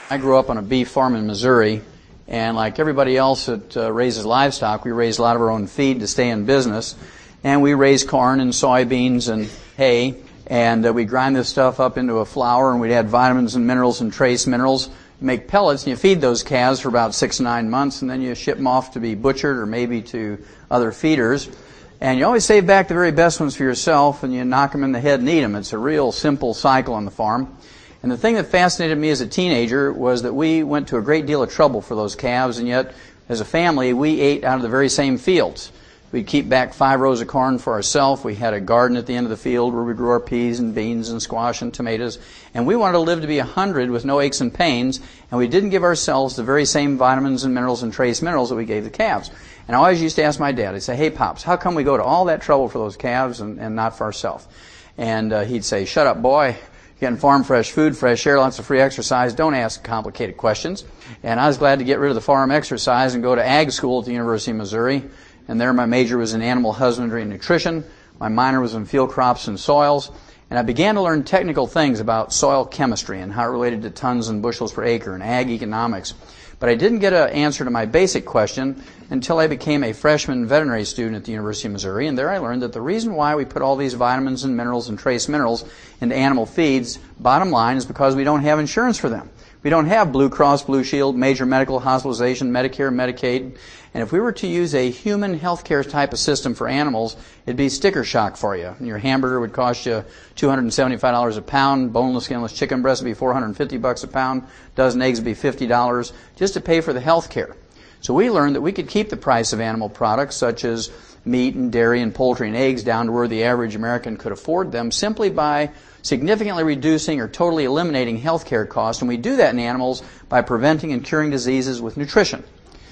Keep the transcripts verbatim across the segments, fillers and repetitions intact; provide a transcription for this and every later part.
I grew up on a beef farm in Missouri, and like everybody else that uh, raises livestock, we raise a lot of our own feed to stay in business. And we raise corn and soybeans and hay, and uh, we grind this stuff up into a flour, and we'd add vitamins and minerals and trace minerals, make pellets, and you feed those calves for about six to nine months, and then you ship them off to be butchered or maybe to other feeders. And you always save back the very best ones for yourself, and you knock them in the head and eat them. It's a real simple cycle on the farm. And the thing that fascinated me as a teenager was that we went to a great deal of trouble for those calves, and yet, as a family, we ate out of the very same fields. We'd keep back five rows of corn for ourselves. We had a garden at the end of the field where we grew our peas and beans and squash and tomatoes. And we wanted to live to be a hundred with no aches and pains, and we didn't give ourselves the very same vitamins and minerals and trace minerals that we gave the calves. And I always used to ask my dad, I'd say, hey, Pops, how come we go to all that trouble for those calves and, and not for ourselves? And uh, he'd say, shut up, boy. You're getting farm fresh food, fresh air, lots of free exercise. Don't ask complicated questions. And I was glad to get rid of the farm exercise and go to ag school at the University of Missouri. And there my major was in animal husbandry and nutrition. My minor was in field crops and soils. And I began to learn technical things about soil chemistry and how it related to tons and bushels per acre and ag economics. But I didn't get an answer to my basic question until I became a freshman veterinary student at the University of Missouri. And there I learned that the reason why we put all these vitamins and minerals and trace minerals into animal feeds, bottom line, is because we don't have insurance for them. We don't have Blue Cross, Blue Shield, major medical hospitalization, Medicare, Medicaid. And if we were to use a human healthcare type of system for animals, it'd be sticker shock for you. And your hamburger would cost you two hundred seventy-five dollars a pound. Boneless, skinless chicken breast would be four hundred fifty bucks a pound. Dozen eggs would be fifty dollars just to pay for the healthcare. So we learned that we could keep the price of animal products such as meat and dairy and poultry and eggs down to where the average American could afford them simply by significantly reducing or totally eliminating health care costs. And we do that in animals by preventing and curing diseases with nutrition.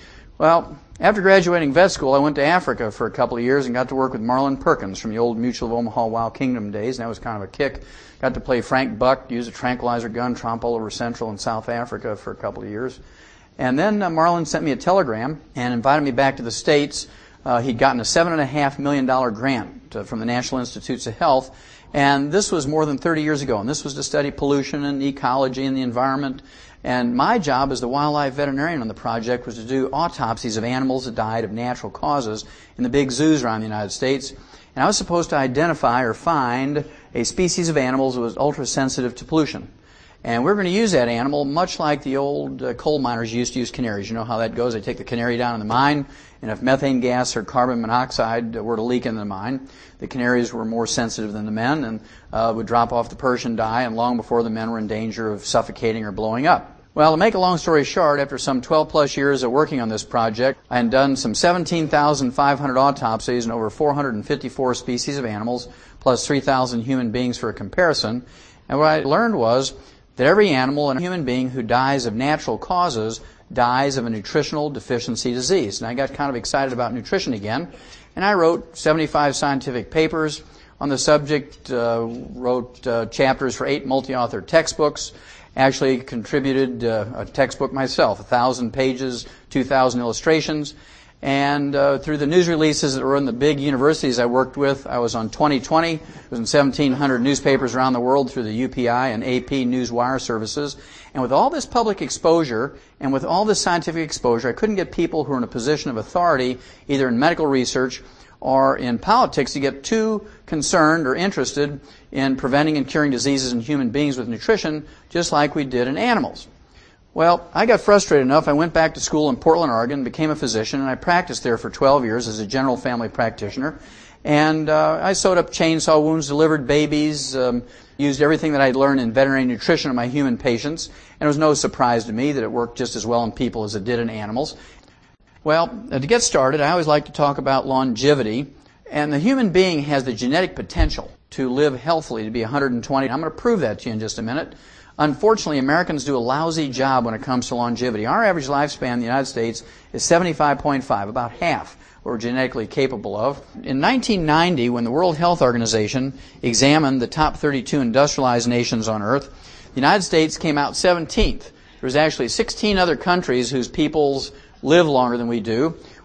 Well, after graduating vet school, I went to Africa for a couple of years and got to work with Marlin Perkins from the old Mutual of Omaha Wild Kingdom days, and that was kind of a kick. Got to play Frank Buck, use a tranquilizer gun, tromp all over Central and South Africa for a couple of years. And then uh, Marlin sent me a telegram and invited me back to the States. Uh, he'd gotten a seven point five million dollars grant uh, from the National Institutes of Health, and this was more than thirty years ago, and this was to study pollution and ecology and the environment. And my job as the wildlife veterinarian on the project was to do autopsies of animals that died of natural causes in the big zoos around the United States. And I was supposed to identify or find a species of animals that was ultra-sensitive to pollution. And we're going to use that animal much like the old uh, coal miners used to use canaries. You know how that goes. They take the canary down in the mine, and if methane gas or carbon monoxide were to leak in the mine, the canaries were more sensitive than the men and uh, would drop off the perch and die, and long before the men were in danger of suffocating or blowing up. Well, to make a long story short, after some twelve plus years of working on this project, I had done some seventeen thousand five hundred autopsies in over four hundred fifty-four species of animals, plus three thousand human beings for a comparison. And what I learned was that every animal and human being who dies of natural causes dies of a nutritional deficiency disease. And I got kind of excited about nutrition again, and I wrote seventy-five scientific papers on the subject, uh, wrote uh, chapters for eight multi-author textbooks, actually contributed uh, a textbook myself, a thousand pages, two thousand illustrations. And uh, through the news releases that were in the big universities I worked with, I was on twenty twenty. It was in seventeen hundred newspapers around the world through the U P I and A P Newswire services. And with all this public exposure and with all this scientific exposure, I couldn't get people who are in a position of authority, either in medical research or in politics, to get too concerned or interested in preventing and curing diseases in human beings with nutrition, just like we did in animals. Well, I got frustrated enough, I went back to school in Portland, Oregon, became a physician, and I practiced there for twelve years as a general family practitioner. And uh, I sewed up chainsaw wounds, delivered babies, um, used everything that I'd learned in veterinary nutrition on my human patients, and it was no surprise to me that it worked just as well in people as it did in animals. Well, to get started, I always like to talk about longevity, and the human being has the genetic potential to live healthily, to be one hundred twenty. I'm going to prove that to you in just a minute. Unfortunately, Americans do a lousy job when it comes to longevity. Our average lifespan in the United States is seventy-five point five, about half what we're genetically capable of. In nineteen ninety, when the World Health Organization examined the top thirty-two industrialized nations on Earth, the United States came out seventeenth. There was actually sixteen other countries whose peoples live longer than we do.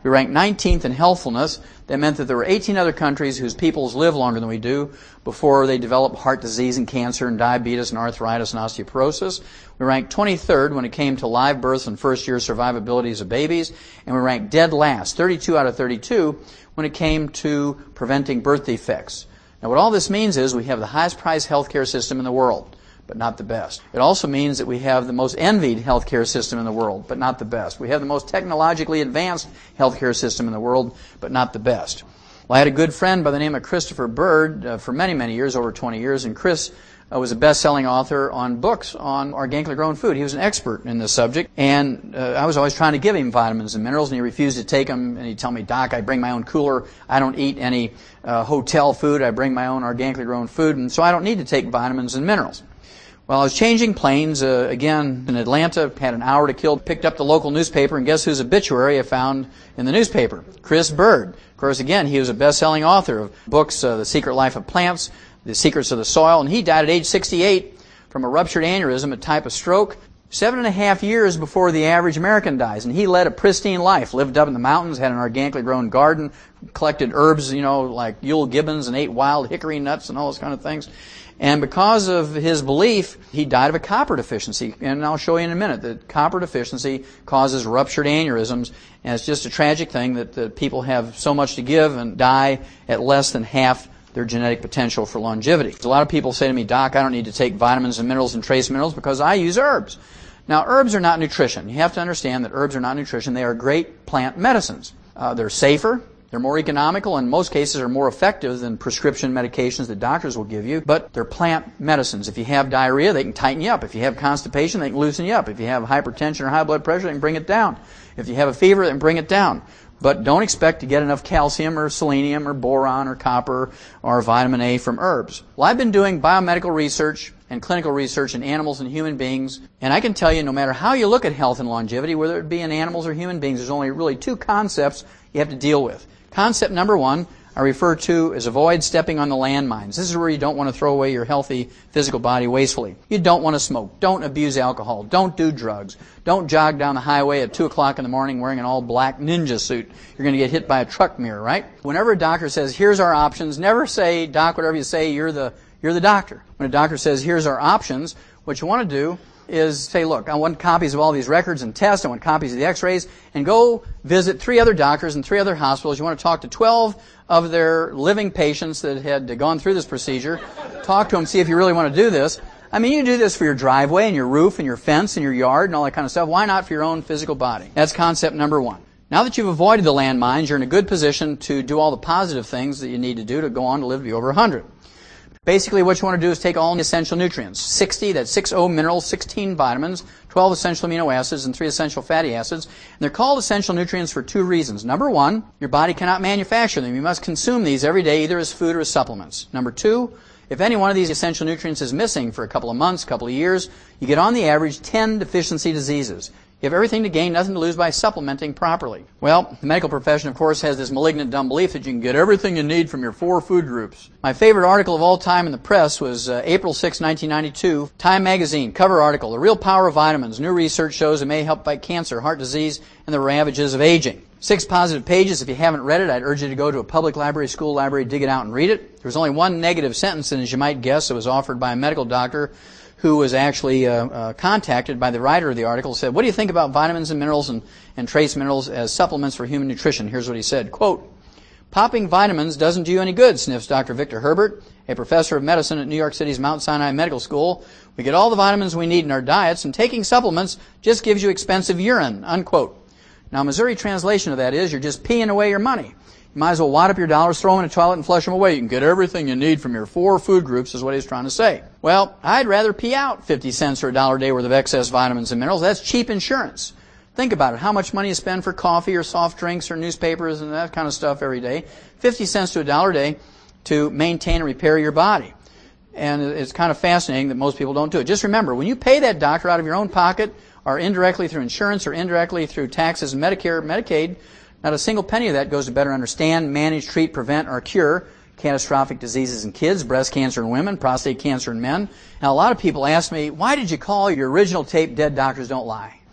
We ranked nineteenth in healthfulness. That meant that there were eighteen other countries whose peoples live longer than we do before they develop heart disease and cancer and diabetes and arthritis and osteoporosis. We ranked twenty-third when it came to live births and first-year survivabilities of babies. And we ranked dead last, thirty-two out of thirty-two, when it came to preventing birth defects. Now, what all this means is we have the highest priced healthcare system in the world, but not the best. It also means that we have the most envied healthcare system in the world, but not the best. We have the most technologically advanced healthcare system in the world, but not the best. Well, I had a good friend by the name of Christopher Bird uh, for many, many years, over twenty years, and Chris uh, was a best-selling author on books on organically grown food. He was an expert in this subject, and uh, I was always trying to give him vitamins and minerals, and he refused to take them, and he'd tell me, Doc, I bring my own cooler, I don't eat any uh, hotel food, I bring my own organically grown food, and so I don't need to take vitamins and minerals. Well, I was changing planes, uh, again, in Atlanta, had an hour to kill, picked up the local newspaper, and guess whose obituary I found in the newspaper? Chris Bird. Of course, again, he was a best-selling author of books, uh, The Secret Life of Plants, The Secrets of the Soil, and he died at age sixty-eight from a ruptured aneurysm, a type of stroke, seven and a half years before the average American dies. And he led a pristine life, lived up in the mountains, had an organically grown garden, collected herbs, you know, like Yule Gibbons, and ate wild hickory nuts and all those kind of things. And because of his belief, he died of a copper deficiency. And I'll show you in a minute that copper deficiency causes ruptured aneurysms. And it's just a tragic thing that, that people have so much to give and die at less than half their genetic potential for longevity. A lot of people say to me, Doc, I don't need to take vitamins and minerals and trace minerals because I use herbs. Now, herbs are not nutrition. You have to understand that herbs are not nutrition. They are great plant medicines. Uh, they're safer. They're more economical, and in most cases are more effective than prescription medications that doctors will give you, but they're plant medicines. If you have diarrhea, they can tighten you up. If you have constipation, they can loosen you up. If you have hypertension or high blood pressure, they can bring it down. If you have a fever, they can bring it down. But don't expect to get enough calcium or selenium or boron or copper or vitamin A from herbs. Well, I've been doing biomedical research and clinical research in animals and human beings, and I can tell you no matter how you look at health and longevity, whether it be in animals or human beings, there's only really two concepts you have to deal with. Concept number one, I refer to as avoid stepping on the landmines. This is where you don't want to throw away your healthy physical body wastefully. You don't want to smoke. Don't abuse alcohol. Don't do drugs. Don't jog down the highway at two o'clock in the morning wearing an all-black ninja suit. You're going to get hit by a truck mirror, right? Whenever a doctor says, here's our options, never say, Doc, whatever you say, you're the, you're the doctor. When a doctor says, here's our options, what you want to do is say, look, I want copies of all these records and tests, I want copies of the x-rays, and go visit three other doctors and three other hospitals. You want to talk to twelve of their living patients that had gone through this procedure. Talk to them, see if you really want to do this. I mean, you do this for your driveway and your roof and your fence and your yard and all that kind of stuff. Why not for your own physical body? That's concept number one. Now that you've avoided the landmines, you're in a good position to do all the positive things that you need to do to go on to live to be over one hundred. Basically, what you want to do is take all the essential nutrients. sixty, that's six O minerals, sixteen vitamins, twelve essential amino acids, and three essential fatty acids. And they're called essential nutrients for two reasons. Number one, your body cannot manufacture them. You must consume these every day, either as food or as supplements. Number two, if any one of these essential nutrients is missing for a couple of months, a couple of years, you get on the average ten deficiency diseases. You have everything to gain, nothing to lose by supplementing properly. Well, the medical profession, of course, has this malignant dumb belief that you can get everything you need from your four food groups. My favorite article of all time in the press was uh, April sixth, nineteen ninety-two, Time magazine, cover article, The Real Power of Vitamins. New research shows it may help fight cancer, heart disease, and the ravages of aging. Six positive pages. If you haven't read it, I'd urge you to go to a public library, school library, dig it out and read it. There was only one negative sentence, and as you might guess, it was offered by a medical doctor who was actually uh, uh, contacted by the writer of the article, said, what do you think about vitamins and minerals and, and trace minerals as supplements for human nutrition? Here's what he said, quote, popping vitamins doesn't do you any good, sniffs Doctor Victor Herbert, a professor of medicine at New York City's Mount Sinai Medical School. We get all the vitamins we need in our diets, and taking supplements just gives you expensive urine, unquote. Now, Missouri translation of that is you're just peeing away your money. You might as well wad up your dollars, throw them in a toilet, and flush them away. You can get everything you need from your four food groups, is what he's trying to say. Well, I'd rather pee out fifty cents or a dollar a day worth of excess vitamins and minerals. That's cheap insurance. Think about it. How much money you spend for coffee or soft drinks or newspapers and that kind of stuff every day. fifty cents to a dollar a day to maintain and repair your body. And it's kind of fascinating that most people don't do it. Just remember, when you pay that doctor out of your own pocket or indirectly through insurance or indirectly through taxes and Medicare, Medicaid, not a single penny of that goes to better understand, manage, treat, prevent, or cure catastrophic diseases in kids, breast cancer in women, prostate cancer in men. Now, a lot of people ask me, why did you call your original tape Dead Doctors Don't Lie?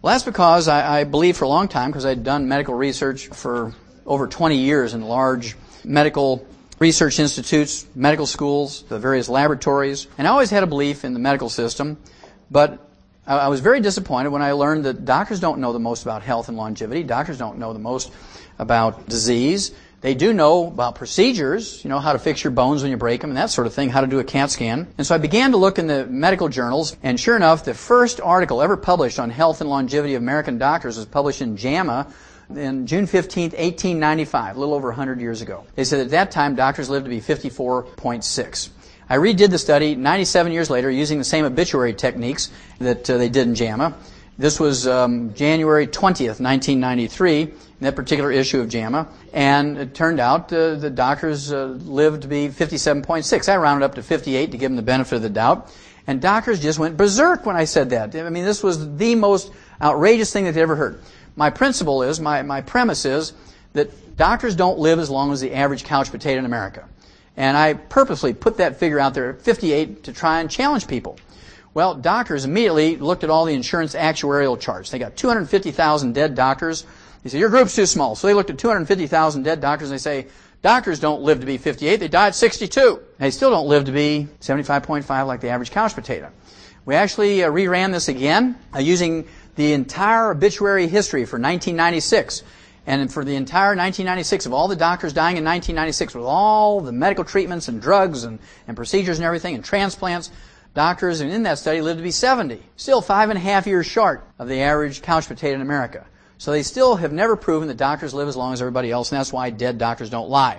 Well, that's because I, I believed for a long time, because I'd done medical research for over twenty years in large medical research institutes, medical schools, the various laboratories, and I always had a belief in the medical system, but I, I was very disappointed when I learned that doctors don't know the most about health and longevity. Doctors don't know the most about disease. They do know about procedures, you know, how to fix your bones when you break them and that sort of thing, how to do a CAT scan. And so I began to look in the medical journals, and sure enough, the first article ever published on health and longevity of American doctors was published in JAMA in June fifteenth, eighteen ninety-five, a little over one hundred years ago. They said at that time doctors lived to be fifty-four point six. I redid the study ninety-seven years later using the same obituary techniques that uh, they did in JAMA. This was um, January twentieth, nineteen ninety-three, in that particular issue of JAMA, and it turned out uh, the doctors uh, lived to be fifty-seven point six. I rounded up to fifty-eight to give them the benefit of the doubt, and doctors just went berserk when I said that. I mean, this was the most outrageous thing that they ever heard. My principle is, my, my premise is, that doctors don't live as long as the average couch potato in America. And I purposely put that figure out there at fifty-eight to try and challenge people. Well, doctors immediately looked at all the insurance actuarial charts. They got two hundred fifty thousand dead doctors. They said, your group's too small. So they looked at two hundred fifty thousand dead doctors and they say, doctors don't live to be fifty-eight, they die at sixty-two. They still don't live to be seventy-five point five like the average couch potato. We actually uh, reran this again uh, using the entire obituary history for nineteen ninety-six. And for the entire nineteen ninety-six, of all the doctors dying in nineteen ninety-six, with all the medical treatments and drugs and, and procedures and everything and transplants, doctors in that study lived to be seventy. Still five and a half years short of the average couch potato in America. So they still have never proven that doctors live as long as everybody else, and that's why dead doctors don't lie.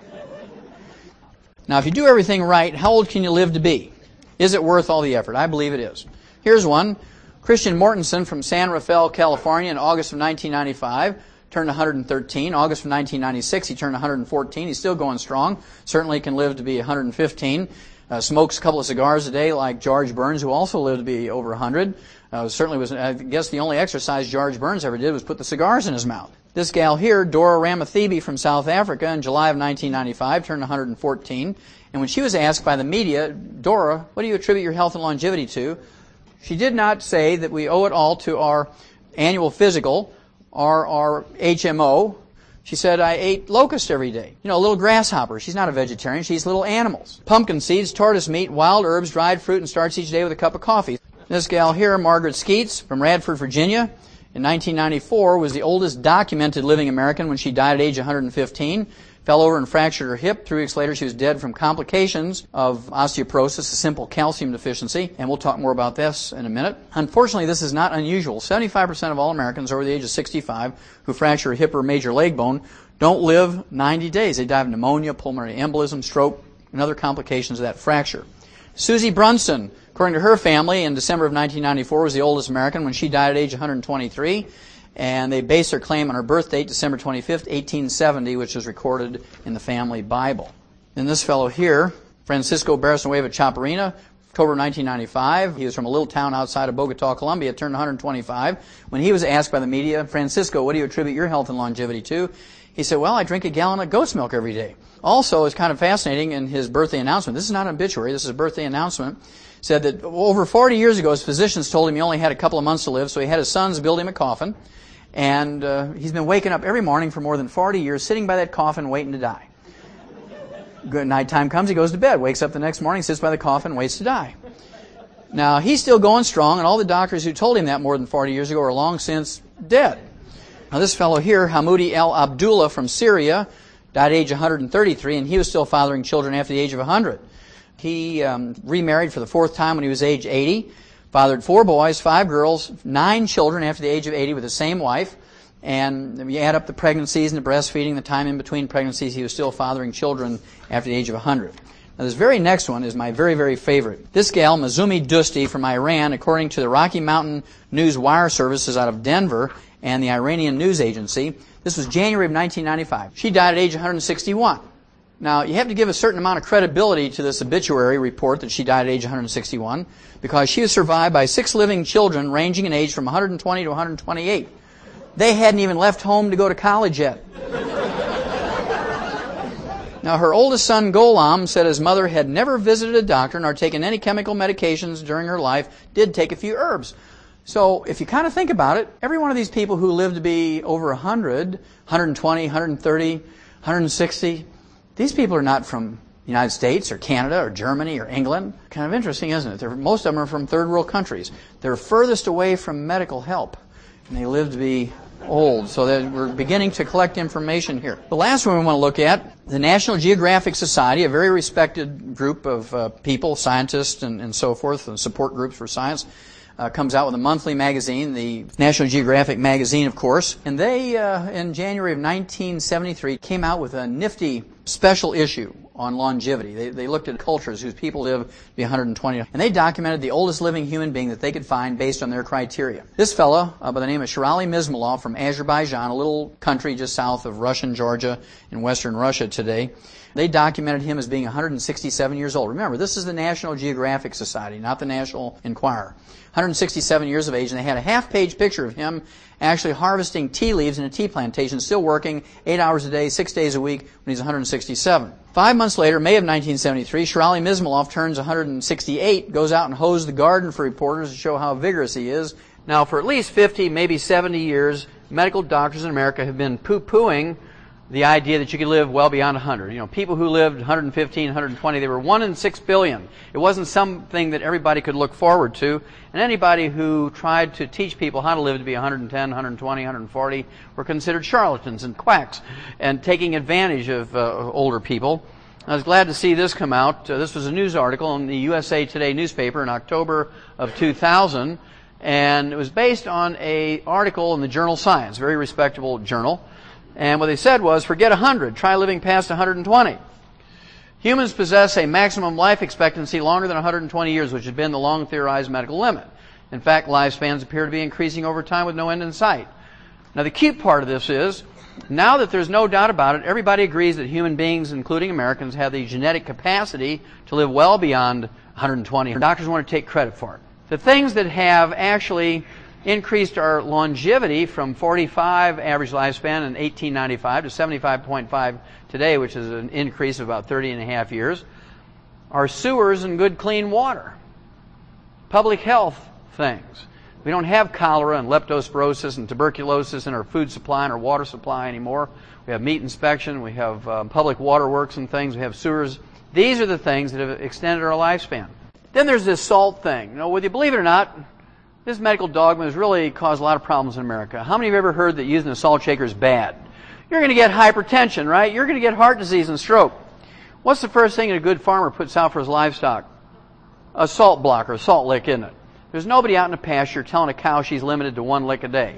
Now, if you do everything right, how old can you live to be? Is it worth all the effort? I believe it is. Here's one. Christian Mortensen from San Rafael, California, in August of nineteen ninety-five, turned one hundred thirteen. August of nineteen ninety-six, he turned one hundred fourteen. He's still going strong. Certainly can live to be one hundred fifteen. Uh, smokes a couple of cigars a day like George Burns, who also lived to be over one hundred. Uh, certainly was, I guess the only exercise George Burns ever did was put the cigars in his mouth. This gal here, Dora Ramathebe from South Africa, in July of nineteen ninety-five, turned one hundred fourteen. And when she was asked by the media, Dora, what do you attribute your health and longevity to? She did not say that we owe it all to our annual physical or our H M O. She said, I ate locusts every day. You know, little grasshoppers. She's not a vegetarian. She eats little animals. Pumpkin seeds, tortoise meat, wild herbs, dried fruit, and starts each day with a cup of coffee. This gal here, Margaret Skeets from Radford, Virginia, in nineteen ninety-four, was the oldest documented living American when she died at age one hundred fifteen. Fell over and fractured her hip. Three weeks later, she was dead from complications of osteoporosis, a simple calcium deficiency, and we'll talk more about this in a minute. Unfortunately, this is not unusual. seventy-five percent of all Americans over the age of sixty-five who fracture a hip or major leg bone don't live ninety days. They die of pneumonia, pulmonary embolism, stroke, and other complications of that fracture. Susie Brunson, according to her family, in December of nineteen ninety-four, was the oldest American when she died at age one hundred twenty-three. And they base their claim on her birth date, December twenty-fifth, eighteen seventy, which is recorded in the family Bible. Then this fellow here, Francisco Barrasanueva Chaparina, October nineteen ninety-five. He was from a little town outside of Bogota, Colombia, turned one hundred twenty-five. When he was asked by the media, Francisco, what do you attribute your health and longevity to? He said, well, I drink a gallon of goat's milk every day. Also, it's kind of fascinating in his birthday announcement. This is not an obituary, this is a birthday announcement. Said that over forty years ago, his physicians told him he only had a couple of months to live, so he had his sons build him a coffin. And uh, he's been waking up every morning for more than forty years, sitting by that coffin waiting to die. Good nighttime comes, he goes to bed, wakes up the next morning, sits by the coffin, waits to die. Now, he's still going strong, and all the doctors who told him that more than forty years ago are long since dead. Now, this fellow here, Hamoudi El Abdullah from Syria, died at age one hundred thirty-three, and he was still fathering children after the age of one hundred. He um, remarried for the fourth time when he was age eighty. Fathered four boys, five girls, nine children after the age of eighty with the same wife. And you add up the pregnancies and the breastfeeding, the time in between pregnancies, he was still fathering children after the age of one hundred. Now, this very next one is my very, very favorite. This gal, Mazumi Dusti from Iran, according to the Rocky Mountain News Wire Services out of Denver and the Iranian News Agency, this was January of nineteen ninety-five. She died at age one hundred sixty-one. Now, you have to give a certain amount of credibility to this obituary report that she died at age one hundred sixty-one, because she was survived by six living children ranging in age from one hundred twenty to one hundred twenty-eight. They hadn't even left home to go to college yet. Now, her oldest son, Gholam, said his mother had never visited a doctor nor taken any chemical medications during her life, did take a few herbs. So if you kind of think about it, every one of these people who live to be over one hundred, one twenty, one thirty, one sixty, these people are not from the United States or Canada or Germany or England. Kind of interesting, isn't it? They're, most of them are from third world countries. They're furthest away from medical help, and they live to be old. So that we're beginning to collect information here. The last one we want to look at, the National Geographic Society, a very respected group of uh, people, scientists and, and so forth, and support groups for science, Uh, comes out with a monthly magazine, the National Geographic magazine, of course. And they, uh, in January of nineteen seventy-three, came out with a nifty special issue on longevity. They, they looked at cultures whose people live to be one hundred twenty. And they documented the oldest living human being that they could find based on their criteria. This fellow, uh, by the name of Sherali Mizmulov from Azerbaijan, a little country just south of Russian Georgia in western Russia today, they documented him as being one hundred sixty-seven years old. Remember, this is the National Geographic Society, not the National Enquirer. one hundred sixty-seven years of age, and they had a half-page picture of him actually harvesting tea leaves in a tea plantation, still working eight hours a day, six days a week when he's one hundred sixty-seven. Five months later, May of nineteen seventy-three, Sherali Mizmulov turns one hundred sixty-eight, goes out and hoes the garden for reporters to show how vigorous he is. Now, for at least fifty, maybe seventy years, medical doctors in America have been poo-pooing the idea that you could live well beyond one hundred. You know, people who lived one hundred fifteen, one hundred twenty, they were one in six billion. It wasn't something that everybody could look forward to. And anybody who tried to teach people how to live to be one hundred ten, one hundred twenty, one hundred forty were considered charlatans and quacks and taking advantage of uh, older people. I was glad to see this come out. Uh, this was a news article in the U S A Today newspaper in October of two thousand. And it was based on an article in the journal Science, a very respectable journal. And what they said was, forget one hundred, try living past one hundred twenty. Humans possess a maximum life expectancy longer than one hundred twenty years, which has been the long theorized medical limit. In fact, lifespans appear to be increasing over time with no end in sight. Now, the cute part of this is, now that there's no doubt about it, everybody agrees that human beings, including Americans, have the genetic capacity to live well beyond one hundred twenty. Doctors want to take credit for it. The things that have actually increased our longevity from forty-five average lifespan in eighteen ninety-five to seventy-five point five today, which is an increase of about thirty and a half years, are sewers and good clean water. Public health things. We don't have cholera and leptospirosis and tuberculosis in our food supply and our water supply anymore. We have meat inspection, we have um, public waterworks and things, we have sewers. These are the things that have extended our lifespan. Then there's this salt thing. You know, whether you believe it or not, this medical dogma has really caused a lot of problems in America. How many of you have ever heard that using a salt shaker is bad? You're going to get hypertension, right? You're going to get heart disease and stroke. What's the first thing that a good farmer puts out for his livestock? A salt blocker, a salt lick, isn't it? There's nobody out in the pasture telling a cow she's limited to one lick a day.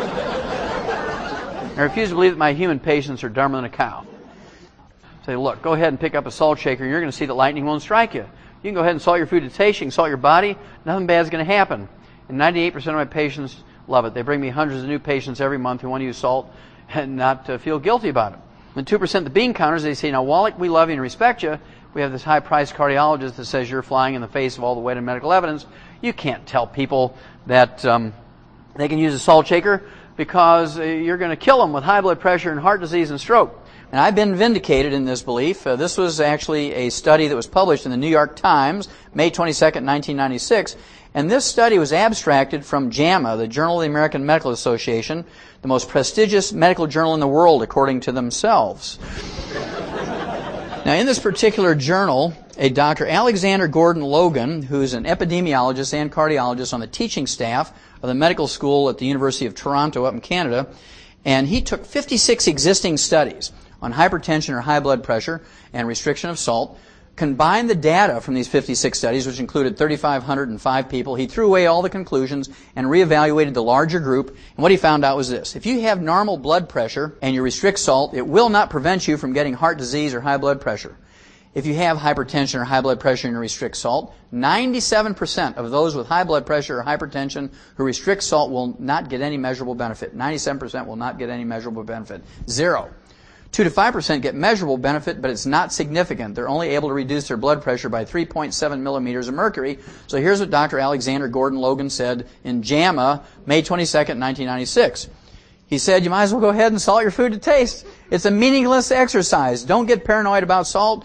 I refuse to believe that my human patients are dumber than a cow. Say, look, go ahead and pick up a salt shaker and you're going to see that lightning won't strike you. You can go ahead and salt your food to taste, you can salt your body, nothing bad is going to happen. And ninety-eight percent of my patients love it. They bring me hundreds of new patients every month who want to use salt and not uh, feel guilty about it. And two percent of the bean counters, they say, now, Wallach, we love you and respect you. We have this high-priced cardiologist that says you're flying in the face of all the weight of medical evidence. You can't tell people that um, they can use a salt shaker because uh, you're going to kill them with high blood pressure and heart disease and stroke. And I've been vindicated in this belief. Uh, this was actually a study that was published in the New York Times, May twenty-second, nineteen ninety-six. And this study was abstracted from JAMA, the Journal of the American Medical Association, the most prestigious medical journal in the world, according to themselves. Now, in this particular journal, a Doctor Alexander Gordon Logan, who's an epidemiologist and cardiologist on the teaching staff of the medical school at the University of Toronto up in Canada, and he took fifty-six existing studies on hypertension or high blood pressure and restriction of salt, combined the data from these fifty-six studies, which included three thousand five hundred five people. He threw away all the conclusions and reevaluated the larger group. And what he found out was this. If you have normal blood pressure and you restrict salt, it will not prevent you from getting heart disease or high blood pressure. If you have hypertension or high blood pressure and you restrict salt, ninety-seven percent of those with high blood pressure or hypertension who restrict salt will not get any measurable benefit. ninety-seven percent will not get any measurable benefit. Zero. two to five percent get measurable benefit, but it's not significant. They're only able to reduce their blood pressure by three point seven millimeters of mercury. So here's what Doctor Alexander Gordon Logan said in JAMA, May twenty-second, nineteen ninety-six. He said, you might as well go ahead and salt your food to taste. It's a meaningless exercise. Don't get paranoid about salt.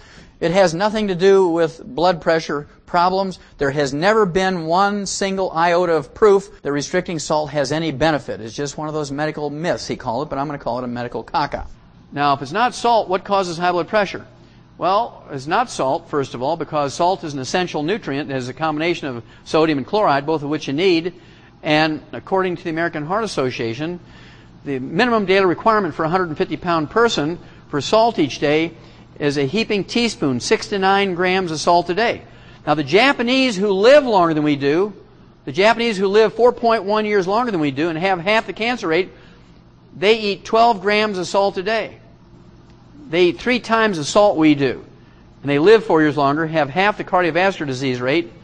It has nothing to do with blood pressure problems. There has never been one single iota of proof that restricting salt has any benefit. It's just one of those medical myths, he called it, but I'm going to call it a medical caca. Now, if it's not salt, what causes high blood pressure? Well, it's not salt, first of all, because salt is an essential nutrient. It has a combination of sodium and chloride, both of which you need. And according to the American Heart Association, the minimum daily requirement for a one hundred fifty pound person for salt each day is a heaping teaspoon, six to nine grams of salt a day. Now, the Japanese who live longer than we do, the Japanese who live four point one years longer than we do and have half the cancer rate, they eat twelve grams of salt a day. They eat three times the salt we do. And they live four years longer, have half the cardiovascular disease rate,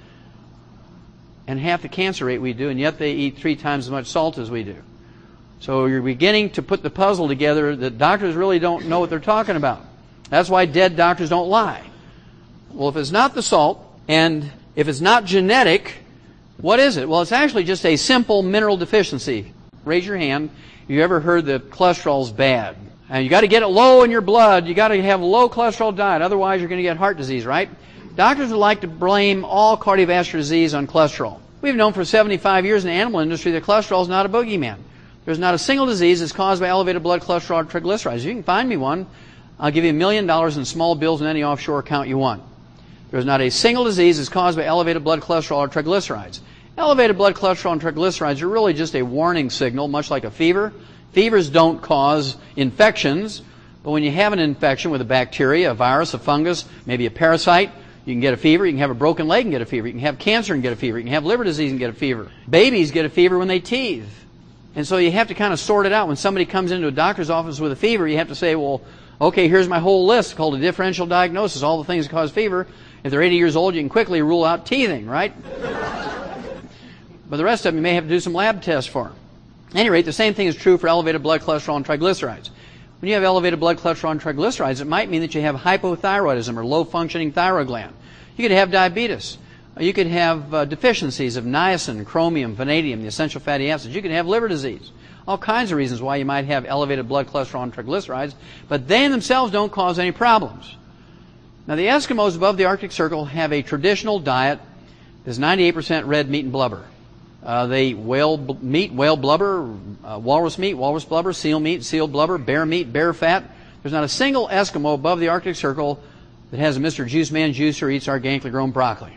and half the cancer rate we do, and yet they eat three times as much salt as we do. So you're beginning to put the puzzle together that doctors really don't know what they're talking about. That's why dead doctors don't lie. Well, if it's not the salt, and if it's not genetic, what is it? Well, it's actually just a simple mineral deficiency. Raise your hand. Have you ever heard that cholesterol's bad? And you got to get it low in your blood. You got to have a low cholesterol diet. Otherwise, you're going to get heart disease, right? Doctors would like to blame all cardiovascular disease on cholesterol. We've known for seventy-five years in the animal industry that cholesterol is not a boogeyman. There's not a single disease that's caused by elevated blood cholesterol or triglycerides. You can find me one. I'll give you a million dollars in small bills in any offshore account you want. There's not a single disease that's caused by elevated blood cholesterol or triglycerides. Elevated blood cholesterol and triglycerides are really just a warning signal, much like a fever. Fevers don't cause infections, but when you have an infection with a bacteria, a virus, a fungus, maybe a parasite, you can get a fever. You can have a broken leg and get a fever. You can have cancer and get a fever. You can have liver disease and get a fever. Babies get a fever when they teeth. And so you have to kind of sort it out. When somebody comes into a doctor's office with a fever, you have to say, well, okay, here's my whole list called a differential diagnosis, all the things that cause fever. If they're eighty years old, you can quickly rule out teething, right? But the rest of them, you may have to do some lab tests for them. At any rate, the same thing is true for elevated blood cholesterol and triglycerides. When you have elevated blood cholesterol and triglycerides, it might mean that you have hypothyroidism or low-functioning thyroid gland. You could have diabetes. You could have uh, deficiencies of niacin, chromium, vanadium, the essential fatty acids. You could have liver disease. All kinds of reasons why you might have elevated blood cholesterol and triglycerides, but they themselves don't cause any problems. Now, the Eskimos above the Arctic Circle have a traditional diet that's ninety-eight percent red meat and blubber. Uh, they eat whale b- meat, whale blubber, uh, walrus meat, walrus blubber, seal meat, seal blubber, bear meat, bear fat. There's not a single Eskimo above the Arctic Circle that has a Mister Juice Man juice or eats organically grown broccoli.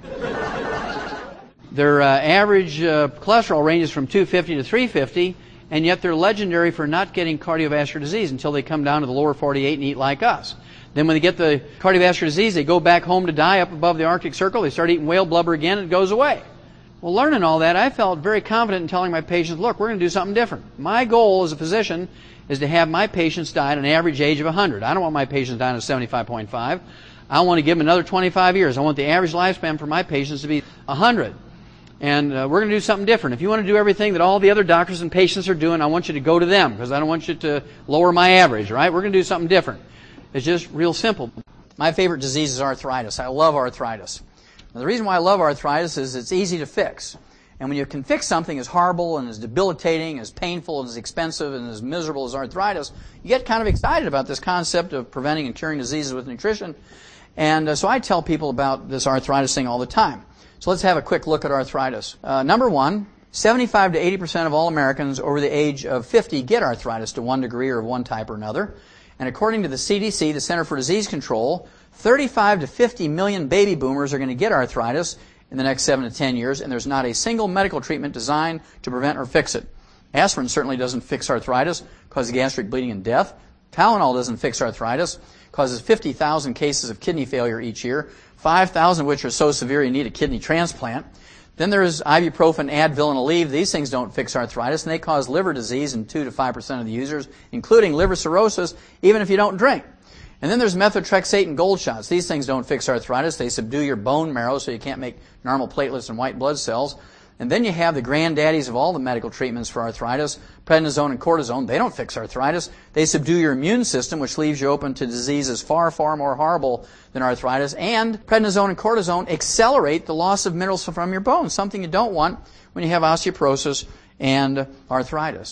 Their uh, average uh, cholesterol ranges from two fifty to three fifty, and yet they're legendary for not getting cardiovascular disease until they come down to the lower forty-eight and eat like us. Then when they get the cardiovascular disease, they go back home to die up above the Arctic Circle. They start eating whale blubber again, and it goes away. Well, learning all that, I felt very confident in telling my patients, look, we're going to do something different. My goal as a physician is to have my patients die at an average age of one hundred. I don't want my patients dying at seventy-five point five. I want to give them another twenty-five years. I want the average lifespan for my patients to be one hundred. And uh, we're going to do something different. If you want to do everything that all the other doctors and patients are doing, I want you to go to them because I don't want you to lower my average, right? We're going to do something different. It's just real simple. My favorite disease is arthritis. I love arthritis. Now, the reason why I love arthritis is it's easy to fix. And when you can fix something as horrible and as debilitating, as painful, and as expensive, and as miserable as arthritis, you get kind of excited about this concept of preventing and curing diseases with nutrition. And uh, so I tell people about this arthritis thing all the time. So let's have a quick look at arthritis. Uh, number one, seventy-five to eighty percent of all Americans over the age of fifty get arthritis to one degree or of one type or another. And according to the C D C, the Center for Disease Control, thirty-five to fifty million baby boomers are going to get arthritis in the next seven to ten years, and there's not a single medical treatment designed to prevent or fix it. Aspirin certainly doesn't fix arthritis, causes gastric bleeding and death. Tylenol doesn't fix arthritis, causes fifty thousand cases of kidney failure each year, five thousand of which are so severe you need a kidney transplant. Then there's ibuprofen, Advil, and Aleve. These things don't fix arthritis, and they cause liver disease in two to five percent of the users, including liver cirrhosis, even if you don't drink. And then there's methotrexate and gold shots. These things don't fix arthritis. They subdue your bone marrow so you can't make normal platelets and white blood cells. And then you have the granddaddies of all the medical treatments for arthritis, prednisone and cortisone. They don't fix arthritis. They subdue your immune system, which leaves you open to diseases far, far more horrible than arthritis. And prednisone and cortisone accelerate the loss of minerals from your bones, something you don't want when you have osteoporosis and arthritis.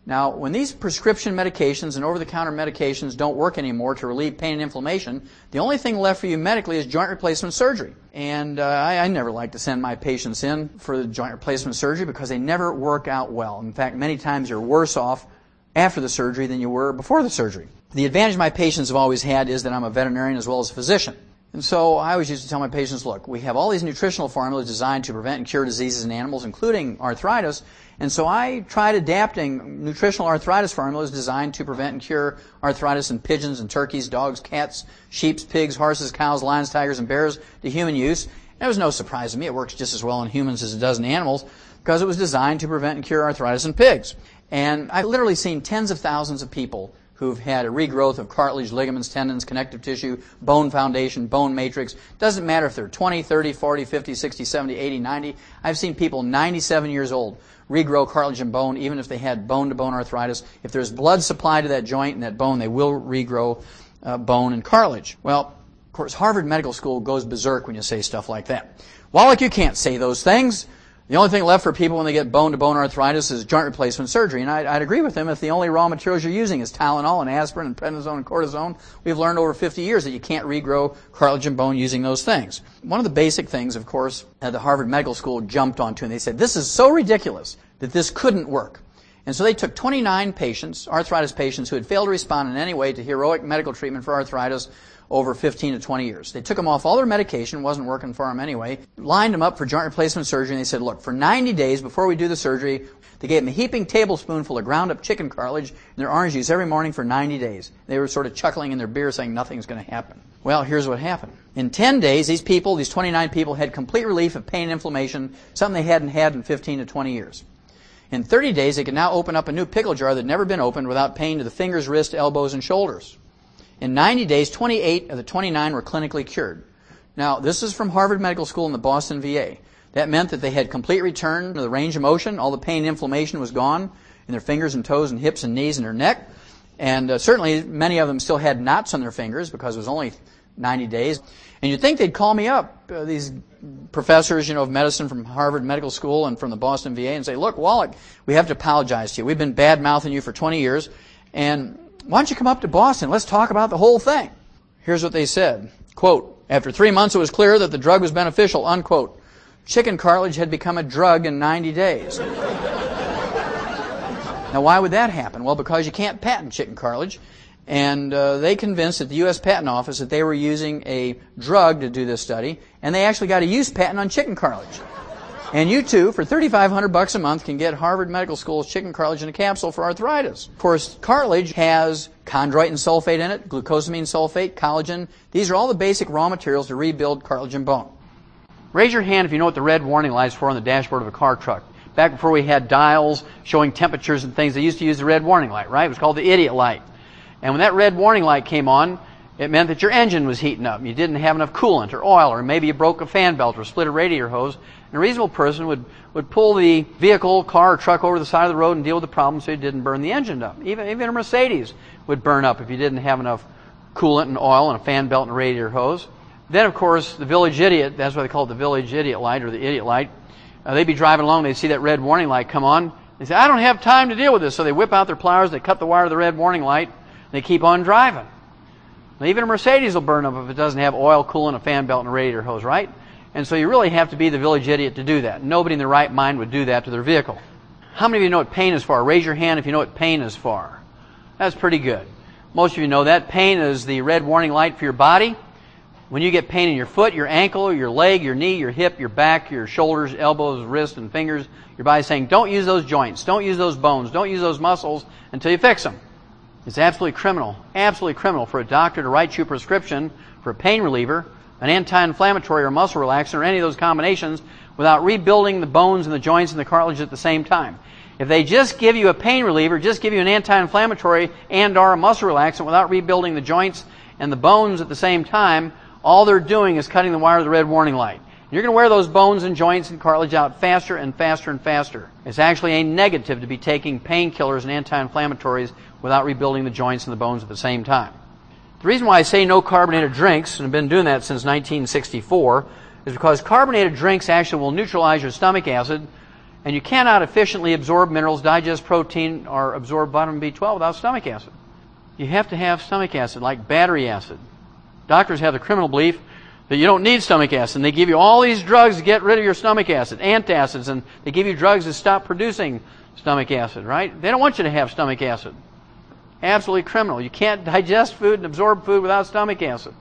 Now, when these prescription medications and over-the-counter medications don't work anymore to relieve pain and inflammation, the only thing left for you medically is joint replacement surgery. And uh, I, I never like to send my patients in for the joint replacement surgery because they never work out well. In fact, many times you're worse off after the surgery than you were before the surgery. The advantage my patients have always had is that I'm a veterinarian as well as a physician. And so I always used to tell my patients, look, we have all these nutritional formulas designed to prevent and cure diseases in animals, including arthritis. And so I tried adapting nutritional arthritis formulas designed to prevent and cure arthritis in pigeons and turkeys, dogs, cats, sheep, pigs, horses, cows, lions, tigers, and bears to human use. And it was no surprise to me. It works just as well in humans as it does in animals because it was designed to prevent and cure arthritis in pigs. And I've literally seen tens of thousands of people who've had a regrowth of cartilage, ligaments, tendons, connective tissue, bone foundation, bone matrix. Doesn't matter if they're twenty, thirty, forty, fifty, sixty, seventy, eighty, ninety. I've seen people ninety-seven years old regrow cartilage and bone even if they had bone-to-bone arthritis. If there's blood supply to that joint and that bone, they will regrow uh, bone and cartilage. Well, of course, Harvard Medical School goes berserk when you say stuff like that. Wallach, you can't say those things. The only thing left for people when they get bone-to-bone arthritis is joint replacement surgery. And I'd, I'd agree with them if the only raw materials you're using is Tylenol and aspirin and prednisone and cortisone. We've learned over fifty years that you can't regrow cartilage and bone using those things. One of the basic things, of course, that the Harvard Medical School jumped onto, and they said, this is so ridiculous that this couldn't work. And so they took twenty-nine patients, arthritis patients, who had failed to respond in any way to heroic medical treatment for arthritis over fifteen to twenty years. They took them off all their medication, wasn't working for them anyway, lined them up for joint replacement surgery, and they said, look, for ninety days before we do the surgery, they gave them a heaping tablespoonful of ground up chicken cartilage in their orange juice every morning for ninety days. They were sort of chuckling in their beer saying nothing's going to happen. Well, here's what happened. In ten days, these people, these twenty-nine people, had complete relief of pain and inflammation, something they hadn't had in fifteen to twenty years. In thirty days, they could now open up a new pickle jar that had never been opened without pain to the fingers, wrists, elbows, and shoulders. In ninety days, twenty-eight of the twenty-nine were clinically cured. Now, this is from Harvard Medical School and the Boston V A. That meant that they had complete return to the range of motion. All the pain and inflammation was gone in their fingers and toes and hips and knees and their neck. And uh, certainly many of them still had knots on their fingers because it was only ninety days. And you'd think they'd call me up, uh, these professors, you know, of medicine from Harvard Medical School and from the Boston V A, and say, look, Wallach, we have to apologize to you. We've been bad-mouthing you for twenty years, and why don't you come up to Boston? Let's talk about the whole thing. Here's what they said. Quote, after three months it was clear that the drug was beneficial, unquote. Chicken cartilage had become a drug in ninety days. Now, why would that happen? Well, because you can't patent chicken cartilage. And uh, they convinced at the U S Patent Office that they were using a drug to do this study, and they actually got a use patent on chicken cartilage. And you too, for thirty-five hundred bucks a month, can get Harvard Medical School's chicken cartilage in a capsule for arthritis. Of course, cartilage has chondroitin sulfate in it, glucosamine sulfate, collagen. These are all the basic raw materials to rebuild cartilage and bone. Raise your hand if you know what the red warning light's for on the dashboard of a car truck. Back before we had dials showing temperatures and things, they used to use the red warning light, right? It was called the idiot light. And when that red warning light came on, it meant that your engine was heating up. You didn't have enough coolant or oil, or maybe you broke a fan belt or split a radiator hose. And a reasonable person would, would pull the vehicle, car, or truck over the side of the road and deal with the problem so you didn't burn the engine up. Even, even a Mercedes would burn up if you didn't have enough coolant and oil and a fan belt and a radiator hose. Then, of course, the village idiot, that's why they call it the village idiot light or the idiot light. Uh, they'd be driving along, they'd see that red warning light come on. They say, I don't have time to deal with this. So they whip out their pliers, they cut the wire of the red warning light, they keep on driving. Now, even a Mercedes will burn up if it doesn't have oil, coolant, a fan belt, and a radiator hose, right? And so you really have to be the village idiot to do that. Nobody in their right mind would do that to their vehicle. How many of you know what pain is for? Raise your hand if you know what pain is for. That's pretty good. Most of you know that. Pain is the red warning light for your body. When you get pain in your foot, your ankle, your leg, your knee, your hip, your back, your shoulders, elbows, wrists, and fingers, your body's saying, don't use those joints, don't use those bones, don't use those muscles until you fix them. It's absolutely criminal, absolutely criminal for a doctor to write you a prescription for a pain reliever, an anti-inflammatory or muscle relaxant, or any of those combinations without rebuilding the bones and the joints and the cartilage at the same time. If they just give you a pain reliever, just give you an anti-inflammatory and or a muscle relaxant without rebuilding the joints and the bones at the same time, all they're doing is cutting the wire of the red warning light. You're going to wear those bones and joints and cartilage out faster and faster and faster. It's actually a negative to be taking painkillers and anti-inflammatories without rebuilding the joints and the bones at the same time. The reason why I say no carbonated drinks, and I've been doing that since nineteen sixty-four, is because carbonated drinks actually will neutralize your stomach acid And you cannot efficiently absorb minerals, digest protein, or absorb vitamin B twelve without stomach acid. You have to have stomach acid, like battery acid. Doctors have the criminal belief that you don't need stomach acid, and they give you all these drugs to get rid of your stomach acid, antacids, and they give you drugs to stop producing stomach acid, right? They don't want you to have stomach acid. Absolutely criminal. You can't digest food and absorb food without stomach acid.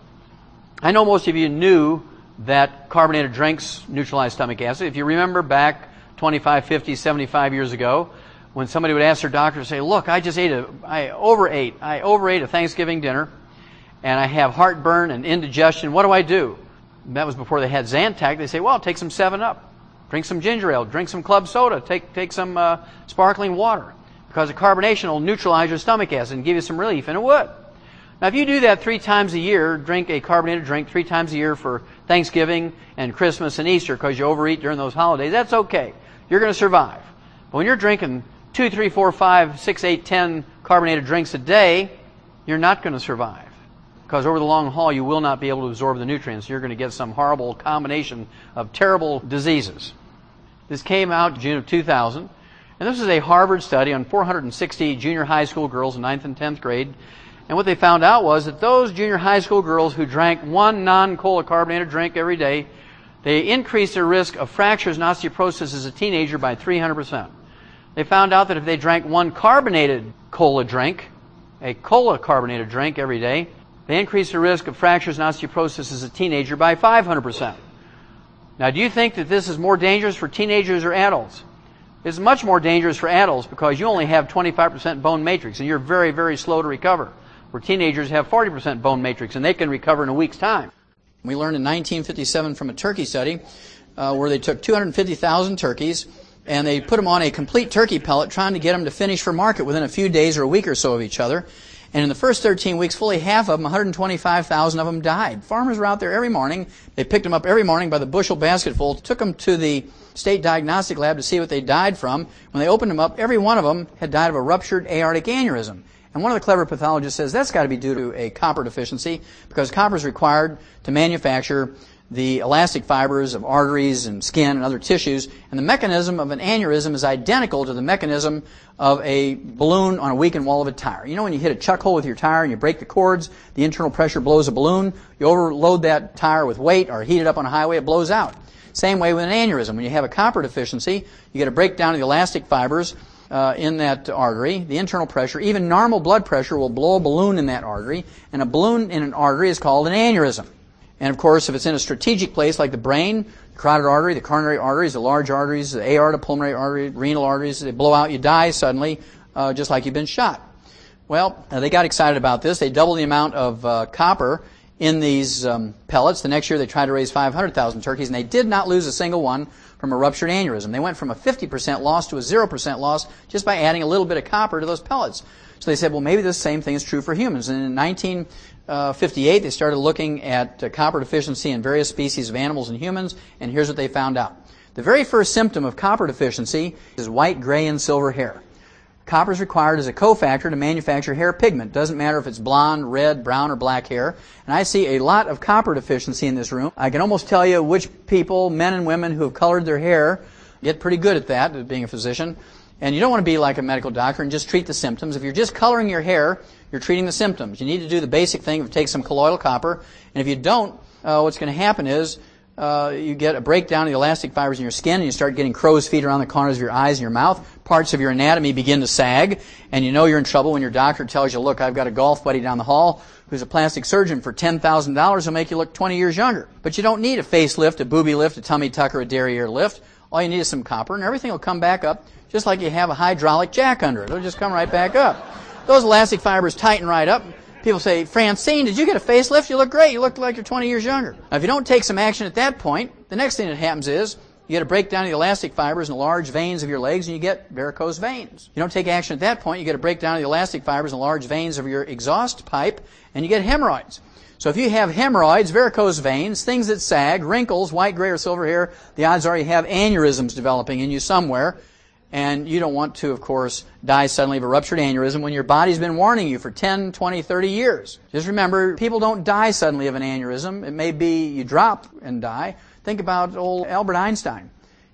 I know most of you knew that carbonated drinks neutralize stomach acid. If you remember back twenty-five, fifty, seventy-five years ago, when somebody would ask their doctor to say, look, I just ate a, I overate, I overate a Thanksgiving dinner, and I have heartburn and indigestion, what do I do? And that was before they had Zantac. They say, well, take some seven up, drink some ginger ale, drink some club soda, take, take some uh, sparkling water, because the carbonation will neutralize your stomach acid and give you some relief, and it would. Now, if you do that three times a year, drink a carbonated drink three times a year for Thanksgiving and Christmas and Easter because you overeat during those holidays, that's okay. You're going to survive. But when you're drinking two, three, four, five, six, eight, ten carbonated drinks a day, you're not going to survive. Because over the long haul, you will not be able to absorb the nutrients. You're going to get some horrible combination of terrible diseases. This came out in June of two thousand. And this is a Harvard study on four hundred sixty junior high school girls in ninth and tenth grade. And what they found out was that those junior high school girls who drank one non-cola carbonated drink every day, they increased their risk of fractures and osteoporosis as a teenager by three hundred percent. They found out that if they drank one carbonated cola drink, a cola carbonated drink every day, they increased the risk of fractures and osteoporosis as a teenager by five hundred percent. Now, do you think that this is more dangerous for teenagers or adults? It's much more dangerous for adults because you only have twenty-five percent bone matrix and you're very, very slow to recover. Where teenagers have forty percent bone matrix and they can recover in a week's time. We learned in nineteen fifty-seven from a turkey study uh, where they took two hundred fifty thousand turkeys and they put them on a complete turkey pellet trying to get them to finish for market within a few days or a week or so of each other. And in the first thirteen weeks, fully half of them, one hundred twenty-five thousand of them died. Farmers were out there every morning. They picked them up every morning by the bushel basketful, took them to the state diagnostic lab to see what they died from. When they opened them up, every one of them had died of a ruptured aortic aneurysm. And one of the clever pathologists says that's got to be due to a copper deficiency because copper is required to manufacture the elastic fibers of arteries and skin and other tissues. And the mechanism of an aneurysm is identical to the mechanism of a balloon on a weakened wall of a tire. You know when you hit a chuck hole with your tire and you break the cords, the internal pressure blows a balloon. You overload that tire with weight or heat it up on a highway, it blows out. Same way with an aneurysm. When you have a copper deficiency, you get a breakdown of the elastic fibers Uh, in that artery, the internal pressure, even normal blood pressure will blow a balloon in that artery, and a balloon in an artery is called an aneurysm. And of course, if it's in a strategic place like the brain, the carotid artery, the coronary arteries, the large arteries, the aorta, pulmonary artery, renal arteries, they blow out, you die suddenly, uh, just like you've been shot. Well, uh, they got excited about this. They doubled the amount of uh, copper in these um, pellets. The next year they tried to raise five hundred thousand turkeys, and they did not lose a single one from a ruptured aneurysm. They went from a fifty percent loss to a zero percent loss just by adding a little bit of copper to those pellets. So they said, well, maybe this same thing is true for humans. And in nineteen fifty-eight, they started looking at uh, copper deficiency in various species of animals and humans, and here's what they found out. The very first symptom of copper deficiency is white, gray, and silver hair. Copper is required as a cofactor to manufacture hair pigment. Doesn't matter if it's blonde, red, brown, or black hair. And I see a lot of copper deficiency in this room. I can almost tell you which people, men and women who have colored their hair, get pretty good at that, being a physician. And you don't want to be like a medical doctor and just treat the symptoms. If you're just coloring your hair, you're treating the symptoms. You need to do the basic thing of take some colloidal copper. And if you don't, uh, what's going to happen is Uh, you get a breakdown of the elastic fibers in your skin, and you start getting crow's feet around the corners of your eyes and your mouth. Parts of your anatomy begin to sag, and you know you're in trouble when your doctor tells you, look, I've got a golf buddy down the hall who's a plastic surgeon for ten thousand dollars who'll make you look twenty years younger. But you don't need a facelift, a booby lift, a tummy tuck, or a derriere lift. All you need is some copper, and everything will come back up just like you have a hydraulic jack under it. It'll just come right back up. Those elastic fibers tighten right up. People say, Francine, did you get a facelift? You look great. You look like you're twenty years younger. Now, if you don't take some action at that point, the next thing that happens is you get a breakdown of the elastic fibers in the large veins of your legs, and you get varicose veins. You don't take action at that point, you get a breakdown of the elastic fibers in the large veins of your exhaust pipe, and you get hemorrhoids. So if you have hemorrhoids, varicose veins, things that sag, wrinkles, white, gray, or silver hair, the odds are you have aneurysms developing in you somewhere. And you don't want to, of course, die suddenly of a ruptured aneurysm when your body's been warning you for ten, twenty, thirty years. Just remember, people don't die suddenly of an aneurysm. It may be you drop and die. Think about old Albert Einstein.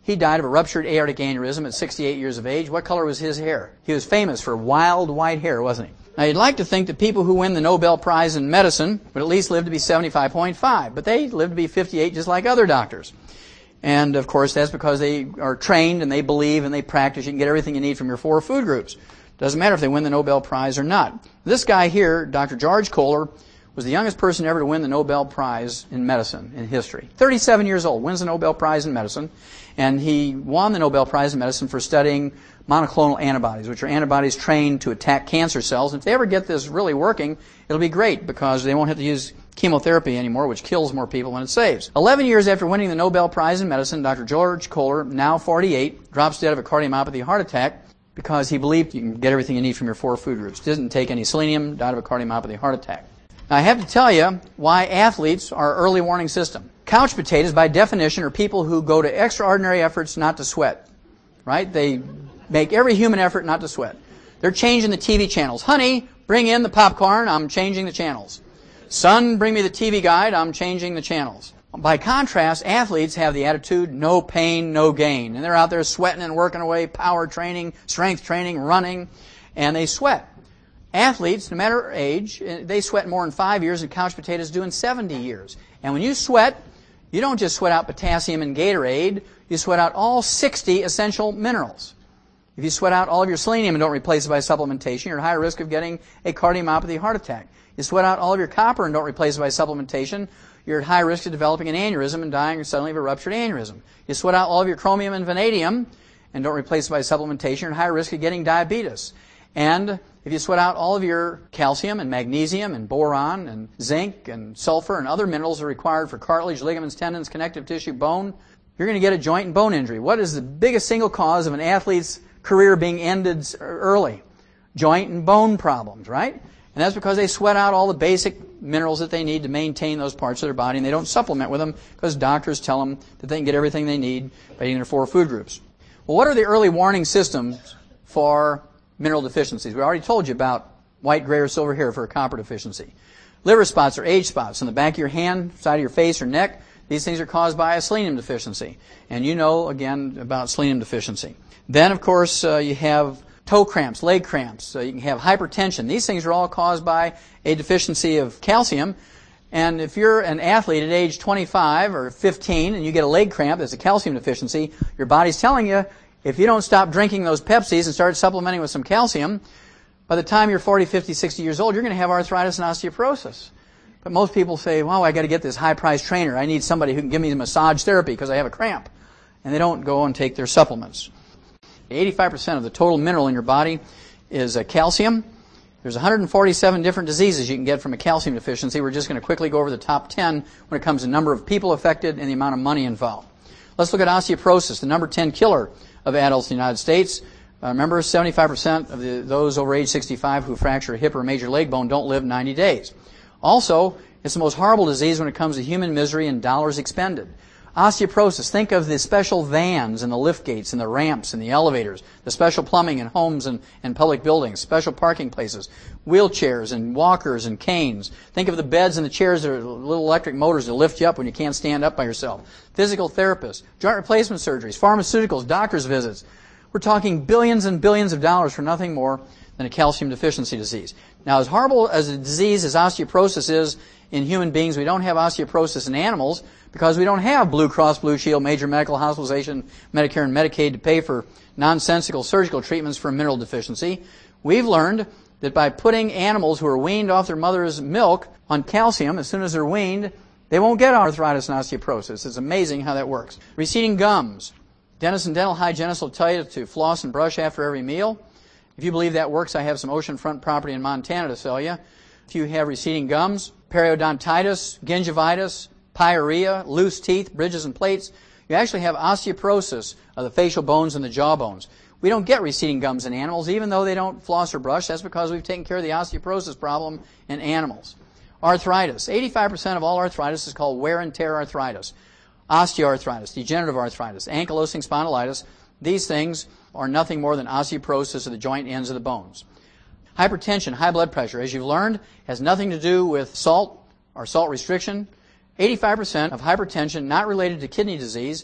He died of a ruptured aortic aneurysm at sixty-eight years of age. What color was his hair? He was famous for wild white hair, wasn't he? Now, you'd like to think that people who win the Nobel Prize in medicine would at least live to be seventy-five point five, but they live to be fifty-eight just like other doctors. And, of course, that's because they are trained and they believe and they practice. You can get everything you need from your four food groups. Doesn't matter if they win the Nobel Prize or not. This guy here, Doctor George Kohler, was the youngest person ever to win the Nobel Prize in medicine in history. thirty-seven years old, wins the Nobel Prize in medicine. And he won the Nobel Prize in medicine for studying monoclonal antibodies, which are antibodies trained to attack cancer cells. And if they ever get this really working, it'll be great because they won't have to use chemotherapy anymore, which kills more people than it saves. Eleven years after winning the Nobel Prize in medicine, Doctor George Kohler, now forty-eight, drops dead of a cardiomyopathy heart attack because he believed you can get everything you need from your four food groups. Didn't take any selenium, died of a cardiomyopathy heart attack. Now, I have to tell you why athletes are early warning system. Couch potatoes, by definition, are people who go to extraordinary efforts not to sweat. Right? They make every human effort not to sweat. They're changing the T V channels. Honey, bring in the popcorn. I'm changing the channels. Son, bring me the T V guide. I'm changing the channels. By contrast, athletes have the attitude, no pain, no gain. And they're out there sweating and working away, power training, strength training, running, and they sweat. Athletes, no matter age, they sweat more in five years than couch potatoes do in seventy years. And when you sweat, you don't just sweat out potassium and Gatorade, you sweat out all sixty essential minerals. If you sweat out all of your selenium and don't replace it by supplementation, you're at higher risk of getting a cardiomyopathy heart attack. You sweat out all of your copper and don't replace it by supplementation, you're at high risk of developing an aneurysm and dying suddenly of a ruptured aneurysm. You sweat out all of your chromium and vanadium and don't replace it by supplementation, you're at high risk of getting diabetes. And if you sweat out all of your calcium and magnesium and boron and zinc and sulfur and other minerals that are required for cartilage, ligaments, tendons, connective tissue, bone, you're going to get a joint and bone injury. What is the biggest single cause of an athlete's career being ended early? Joint and bone problems, right? And that's because they sweat out all the basic minerals that they need to maintain those parts of their body, and they don't supplement with them because doctors tell them that they can get everything they need by eating their four food groups. Well, what are the early warning systems for mineral deficiencies? We already told you about white, gray, or silver hair for a copper deficiency. Liver spots or age spots on the back of your hand, side of your face, or neck. These things are caused by a selenium deficiency. And you know, again, about selenium deficiency. Then, of course, uh, you have toe cramps, leg cramps. Uh, you can have hypertension. These things are all caused by a deficiency of calcium. And if you're an athlete at age twenty-five or fifteen and you get a leg cramp that's a calcium deficiency, your body's telling you, if you don't stop drinking those Pepsis and start supplementing with some calcium, by the time you're forty, fifty, sixty years old, you're going to have arthritis and osteoporosis. But most people say, well, I got to get this high-priced trainer. I need somebody who can give me massage therapy because I have a cramp. And they don't go and take their supplements. eighty-five percent of the total mineral in your body is uh, calcium. There's one hundred forty-seven different diseases you can get from a calcium deficiency. We're just going to quickly go over the top ten when it comes to number of people affected and the amount of money involved. Let's look at osteoporosis, the number ten killer of adults in the United States. Uh, remember, seventy-five percent of the, those over age sixty-five who fracture a hip or a major leg bone don't live ninety days. Also, it's the most horrible disease when it comes to human misery and dollars expended. Osteoporosis, think of the special vans and the lift gates and the ramps and the elevators, the special plumbing in homes and, and public buildings, special parking places, wheelchairs and walkers and canes. Think of the beds and the chairs that are little electric motors that lift you up when you can't stand up by yourself. Physical therapists, joint replacement surgeries, pharmaceuticals, doctor's visits. We're talking billions and billions of dollars for nothing more than a calcium deficiency disease. Now, as horrible as a disease as osteoporosis is in human beings, we don't have osteoporosis in animals because we don't have Blue Cross Blue Shield, major medical hospitalization, Medicare and Medicaid to pay for nonsensical surgical treatments for a mineral deficiency. We've learned that by putting animals who are weaned off their mother's milk on calcium, as soon as they're weaned, they won't get arthritis and osteoporosis. It's amazing how that works. Receding gums. Dentists and dental hygienists will tell you to floss and brush after every meal. If you believe that works, I have some oceanfront property in Montana to sell you. If you have receding gums, periodontitis, gingivitis, pyorrhea, loose teeth, bridges and plates, you actually have osteoporosis of the facial bones and the jaw bones. We don't get receding gums in animals, even though they don't floss or brush. That's because we've taken care of the osteoporosis problem in animals. Arthritis. eighty-five percent of all arthritis is called wear and tear arthritis. Osteoarthritis, degenerative arthritis, ankylosing spondylitis. These things are nothing more than osteoporosis of the joint ends of the bones. Hypertension, high blood pressure, as you've learned, has nothing to do with salt or salt restriction. eighty-five percent of hypertension not related to kidney disease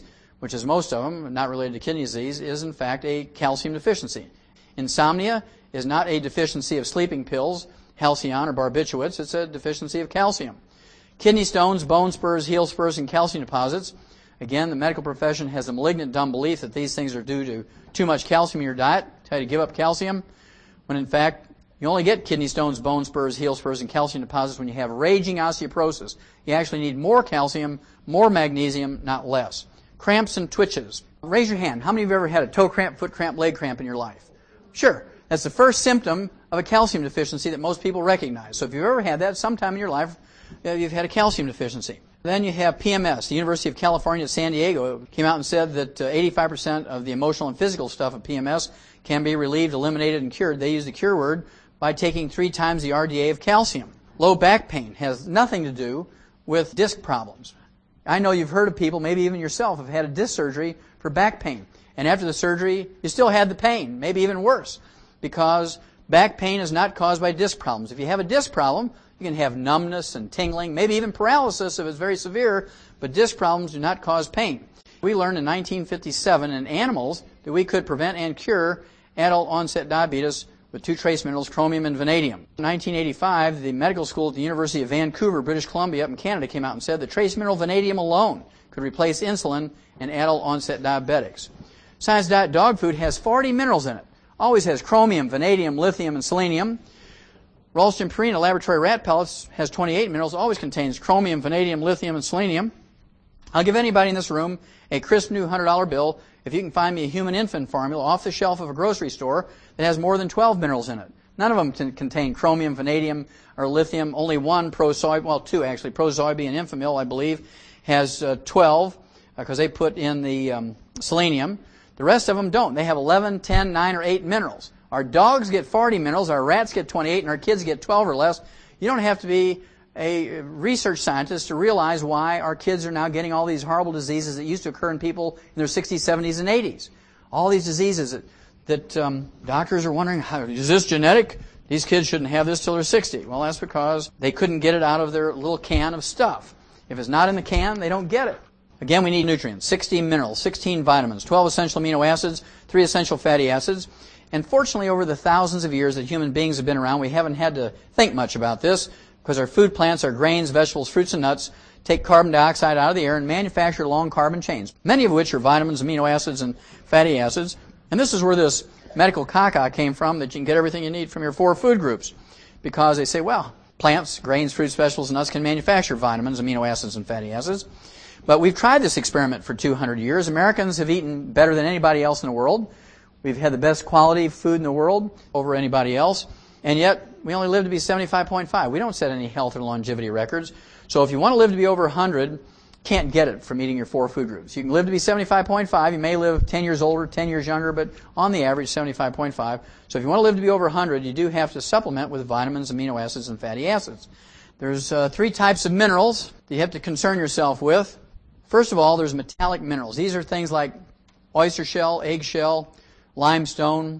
which is most of them, not related to kidney disease, is in fact a calcium deficiency. Insomnia is not a deficiency of sleeping pills, Halcion or barbiturates. It's a deficiency of calcium. Kidney stones, bone spurs, heel spurs, and calcium deposits. Again, the medical profession has a malignant dumb belief that these things are due to too much calcium in your diet, tell you to give up calcium, when in fact you only get kidney stones, bone spurs, heel spurs, and calcium deposits when you have raging osteoporosis. You actually need more calcium, more magnesium, not less. Cramps and twitches. Raise your hand. How many of you have ever had a toe cramp, foot cramp, leg cramp in your life? Sure. That's the first symptom of a calcium deficiency that most people recognize. So if you've ever had that sometime in your life, you've had a calcium deficiency. Then you have P M S. The University of California at San Diego came out and said that uh, eighty-five percent of the emotional and physical stuff of P M S can be relieved, eliminated, and cured. They use the cure word by taking three times the R D A of calcium. Low back pain has nothing to do with disc problems. I know you've heard of people, maybe even yourself, have had a disc surgery for back pain. And after the surgery, you still had the pain, maybe even worse, because back pain is not caused by disc problems. If you have a disc problem, you can have numbness and tingling, maybe even paralysis if it's very severe, but disc problems do not cause pain. We learned in nineteen fifty-seven in animals that we could prevent and cure adult onset diabetes with two trace minerals, chromium and vanadium. In nineteen eighty-five, the medical school at the University of Vancouver, British Columbia, up in Canada, came out and said that trace mineral vanadium alone could replace insulin in adult onset diabetics. Science Diet dog food has forty minerals in it. Always has chromium, vanadium, lithium, and selenium. Ralston Purina laboratory rat pellets has twenty-eight minerals. Always contains chromium, vanadium, lithium, and selenium. I'll give anybody in this room a crisp new one hundred dollar bill if you can find me a human infant formula off the shelf of a grocery store that has more than twelve minerals in it. None of them can contain chromium, vanadium, or lithium. Only one, Prosoy, well, two actually, Prosoybe and Infamil, I believe, has uh, twelve because uh, they put in the um, selenium. The rest of them don't. They have eleven, ten, nine, or eight minerals. Our dogs get forty minerals, our rats get twenty-eight, and our kids get twelve or less. You don't have to be a research scientist to realize why our kids are now getting all these horrible diseases that used to occur in people in their sixties, seventies, and eighties. All these diseases that, that um, doctors are wondering, how, is this genetic? These kids shouldn't have this till they're sixty. Well, that's because they couldn't get it out of their little can of stuff. If it's not in the can, they don't get it. Again, we need nutrients, sixteen minerals, sixteen vitamins, twelve essential amino acids, three essential fatty acids. And fortunately, over the thousands of years that human beings have been around, we haven't had to think much about this because our food plants, our grains, vegetables, fruits, and nuts take carbon dioxide out of the air and manufacture long carbon chains, many of which are vitamins, amino acids, and fatty acids. And this is where this medical caca came from, that you can get everything you need from your four food groups. Because they say, well, plants, grains, fruits, vegetables, and nuts can manufacture vitamins, amino acids, and fatty acids. But we've tried this experiment for two hundred years. Americans have eaten better than anybody else in the world. We've had the best quality food in the world over anybody else. And yet, we only live to be seventy-five point five. We don't set any health or longevity records. So if you want to live to be over one hundred, can't get it from eating your four food groups. You can live to be seventy-five point five. You may live ten years older, ten years younger, but on the average, seventy-five point five. So if you want to live to be over one hundred, you do have to supplement with vitamins, amino acids, and fatty acids. There's uh, three types of minerals that you have to concern yourself with. First of all, there's metallic minerals. These are things like oyster shell, eggshell, limestone,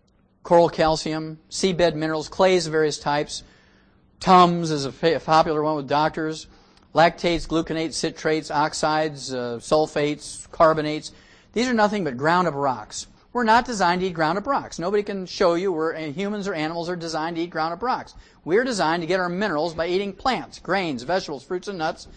coral calcium, seabed minerals, clays of various types. Tums is a popular one with doctors. Lactates, gluconates, citrates, oxides, uh, sulfates, carbonates. These are nothing but ground-up rocks. We're not designed to eat ground-up rocks. Nobody can show you where humans or animals are designed to eat ground-up rocks. We're designed to get our minerals by eating plants, grains, vegetables, fruits, and nuts.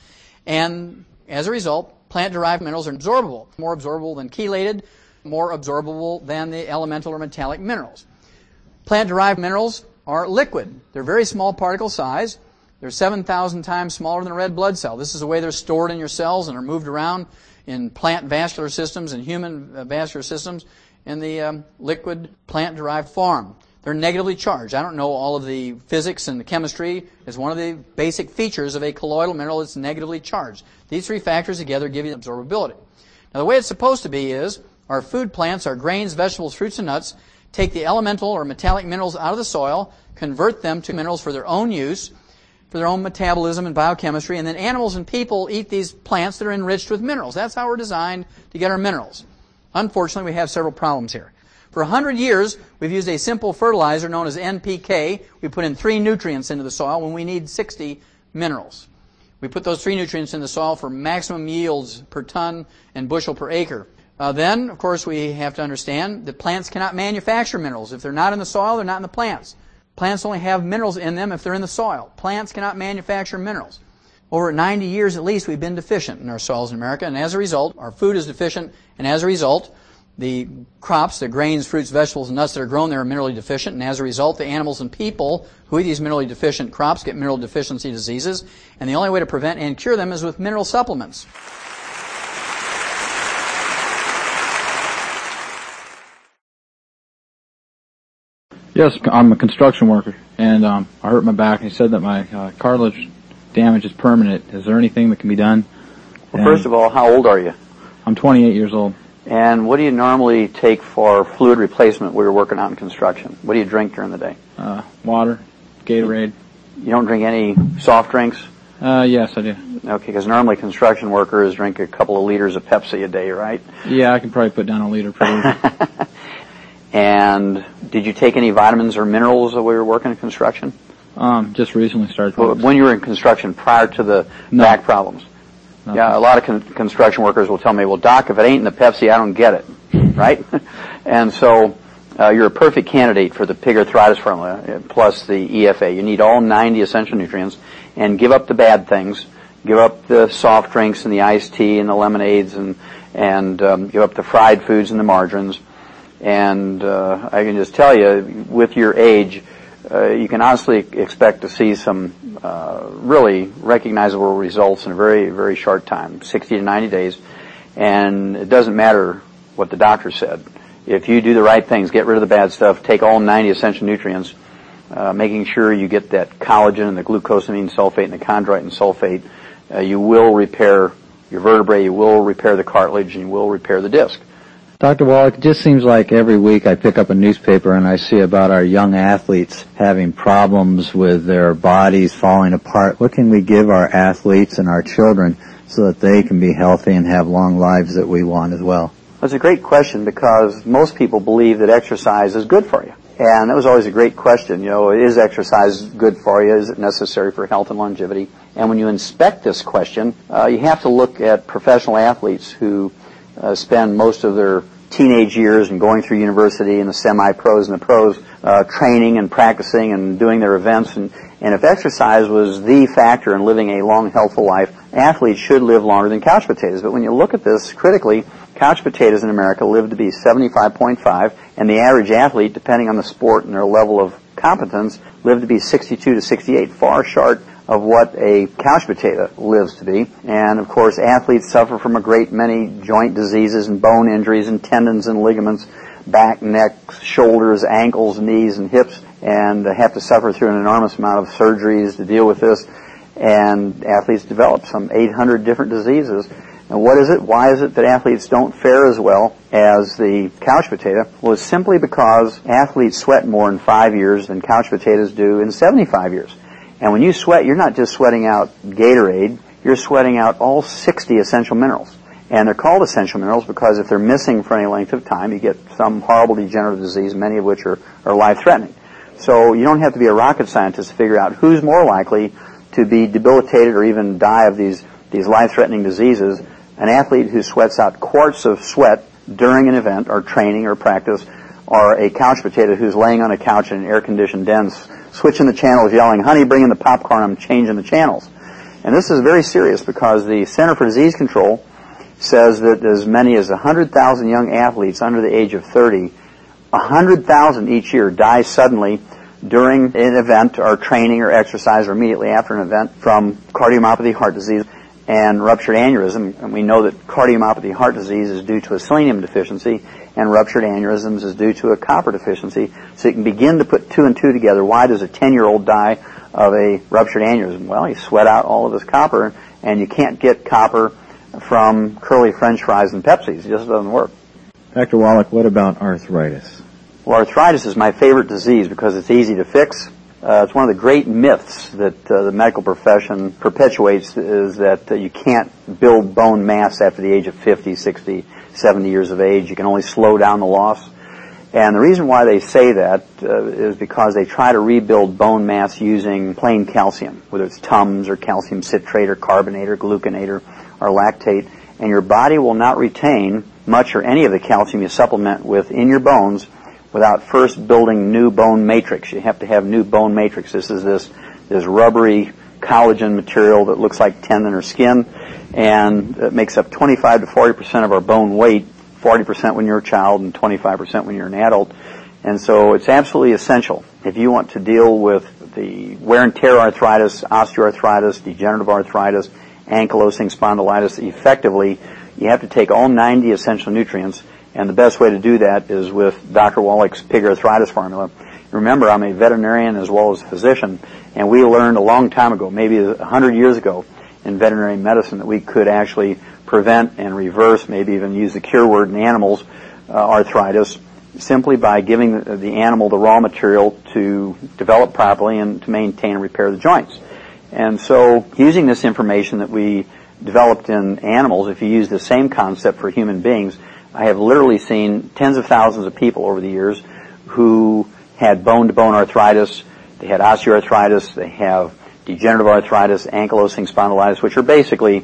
And as a result, plant-derived minerals are absorbable, more absorbable than chelated, more absorbable than the elemental or metallic minerals. Plant-derived minerals are liquid. They're very small particle size. They're seven thousand times smaller than a red blood cell. This is the way they're stored in your cells and are moved around in plant vascular systems and human uh, vascular systems in the um, liquid plant-derived form. They're negatively charged. I don't know all of the physics and the chemistry. It's one of the basic features of a colloidal mineral. It's negatively charged. These three factors together give you absorbability. Now, the way it's supposed to be is our food plants, our grains, vegetables, fruits, and nuts, take the elemental or metallic minerals out of the soil, convert them to minerals for their own use, for their own metabolism and biochemistry, and then animals and people eat these plants that are enriched with minerals. That's how we're designed to get our minerals. Unfortunately, we have several problems here. For one hundred years, we've used a simple fertilizer known as N P K. We put in three nutrients into the soil when we need sixty minerals. We put those three nutrients in the soil for maximum yields per ton and bushel per acre. Uh, then, of course, we have to understand that plants cannot manufacture minerals. If they're not in the soil, they're not in the plants. Plants only have minerals in them if they're in the soil. Plants cannot manufacture minerals. Over ninety years at least, we've been deficient in our soils in America, and as a result, our food is deficient, and as a result, the crops, the grains, fruits, vegetables, and nuts that are grown there are minerally deficient, and as a result, the animals and people who eat these minerally deficient crops get mineral deficiency diseases, and the only way to prevent and cure them is with mineral supplements. Yes, I'm a construction worker, and um, I hurt my back. He said that my uh, cartilage damage is permanent. Is there anything that can be done? Well, first of all, how old are you? I'm twenty-eight years old. And what do you normally take for fluid replacement when you're working out in construction? What do you drink during the day? Uh, water, Gatorade. You don't drink any soft drinks? Uh, yes, I do. Okay, because normally construction workers drink a couple of liters of Pepsi a day, right? Yeah, I can probably put down a liter per week. And did you take any vitamins or minerals while you were working in construction? Um, just recently started. Well, when you were in construction prior to the No. back problems? No. Yeah, a lot of con- construction workers will tell me, well, Doc, if it ain't in the Pepsi, I don't get it, right? And so uh, you're a perfect candidate for the pig arthritis formula, uh, plus the E F A. You need all ninety essential nutrients, and give up the bad things. Give up the soft drinks and the iced tea and the lemonades, and, and um, give up the fried foods and the margarines. And uh, I can just tell you, with your age, uh, you can honestly expect to see some uh, really recognizable results in a very, very short time, sixty to ninety days. And it doesn't matter what the doctor said. If you do the right things, get rid of the bad stuff, take all ninety essential nutrients, uh, making sure you get that collagen and the glucosamine sulfate and the chondroitin sulfate, uh, you will repair your vertebrae, you will repair the cartilage, and you will repair the disc. Doctor Wallach, it just seems like every week I pick up a newspaper and I see about our young athletes having problems with their bodies falling apart. What can we give our athletes and our children so that they can be healthy and have long lives that we want as well? That's a great question, because most people believe that exercise is good for you. And that was always a great question. You know, is exercise good for you? Is it necessary for health and longevity? And when you inspect this question, uh, you have to look at professional athletes who uh, spend most of their teenage years and going through university and the semi-pros and the pros, uh, training and practicing and doing their events. And, and if exercise was the factor in living a long, healthful life, athletes should live longer than couch potatoes. But when you look at this critically, couch potatoes in America live to be seventy-five point five, and the average athlete, depending on the sport and their level of competence, live to be sixty-two to sixty-eight, far short of what a couch potato lives to be. And of course, athletes suffer from a great many joint diseases and bone injuries and tendons and ligaments, back, neck, shoulders, ankles, knees, and hips, and have to suffer through an enormous amount of surgeries to deal with this. And athletes develop some eight hundred different diseases. And what is it? Why is it that athletes don't fare as well as the couch potato? Well, it's simply because athletes sweat more in five years than couch potatoes do in seventy-five years. And when you sweat, you're not just sweating out Gatorade, you're sweating out all sixty essential minerals. And they're called essential minerals because if they're missing for any length of time, you get some horrible degenerative disease, many of which are, are life-threatening. So you don't have to be a rocket scientist to figure out who's more likely to be debilitated or even die of these, these life-threatening diseases. An athlete who sweats out quarts of sweat during an event or training or practice, or a couch potato who's laying on a couch in an air-conditioned den, switching the channels, yelling, "Honey, bring in the popcorn, I'm changing the channels." And this is very serious because the Center for Disease Control says that as many as one hundred thousand young athletes under the age of thirty, one hundred thousand each year die suddenly during an event or training or exercise or immediately after an event from cardiomyopathy, heart disease, and ruptured aneurysm. And we know that cardiomyopathy, heart disease, is due to a selenium deficiency, and ruptured aneurysms is due to a copper deficiency. So you can begin to put two and two together. Why does a ten-year-old die of a ruptured aneurysm? Well, he sweat out all of his copper, and you can't get copper from curly French fries and Pepsis. It just doesn't work. Doctor Wallach, what about arthritis? Well, arthritis is my favorite disease because it's easy to fix. Uh, it's one of the great myths that uh, the medical profession perpetuates, is that uh, you can't build bone mass after the age of fifty, sixty, seventy years of age. You can only slow down the loss. And the reason why they say that uh, is because they try to rebuild bone mass using plain calcium, whether it's Tums or calcium citrate or carbonate or gluconate or, or lactate, and your body will not retain much or any of the calcium you supplement with in your bones without first building new bone matrix. You have to have new bone matrix. This is this, this rubbery collagen material that looks like tendon or skin, and it makes up twenty-five to forty percent of our bone weight, forty percent when you're a child and twenty-five percent when you're an adult. And so it's absolutely essential if you want to deal with the wear and tear arthritis, osteoarthritis, degenerative arthritis, ankylosing spondylitis effectively. You have to take all ninety essential nutrients, and the best way to do that is with Doctor Wallach's pig arthritis formula. Remember, I'm a veterinarian as well as a physician, and we learned a long time ago, maybe a hundred years ago, in veterinary medicine that we could actually prevent and reverse, maybe even use the cure word in animals, uh, arthritis, simply by giving the, the animal the raw material to develop properly and to maintain and repair the joints. And so, using this information that we developed in animals, if you use the same concept for human beings, I have literally seen tens of thousands of people over the years who had bone-to-bone arthritis, they had osteoarthritis, they have degenerative arthritis, ankylosing spondylitis, which are basically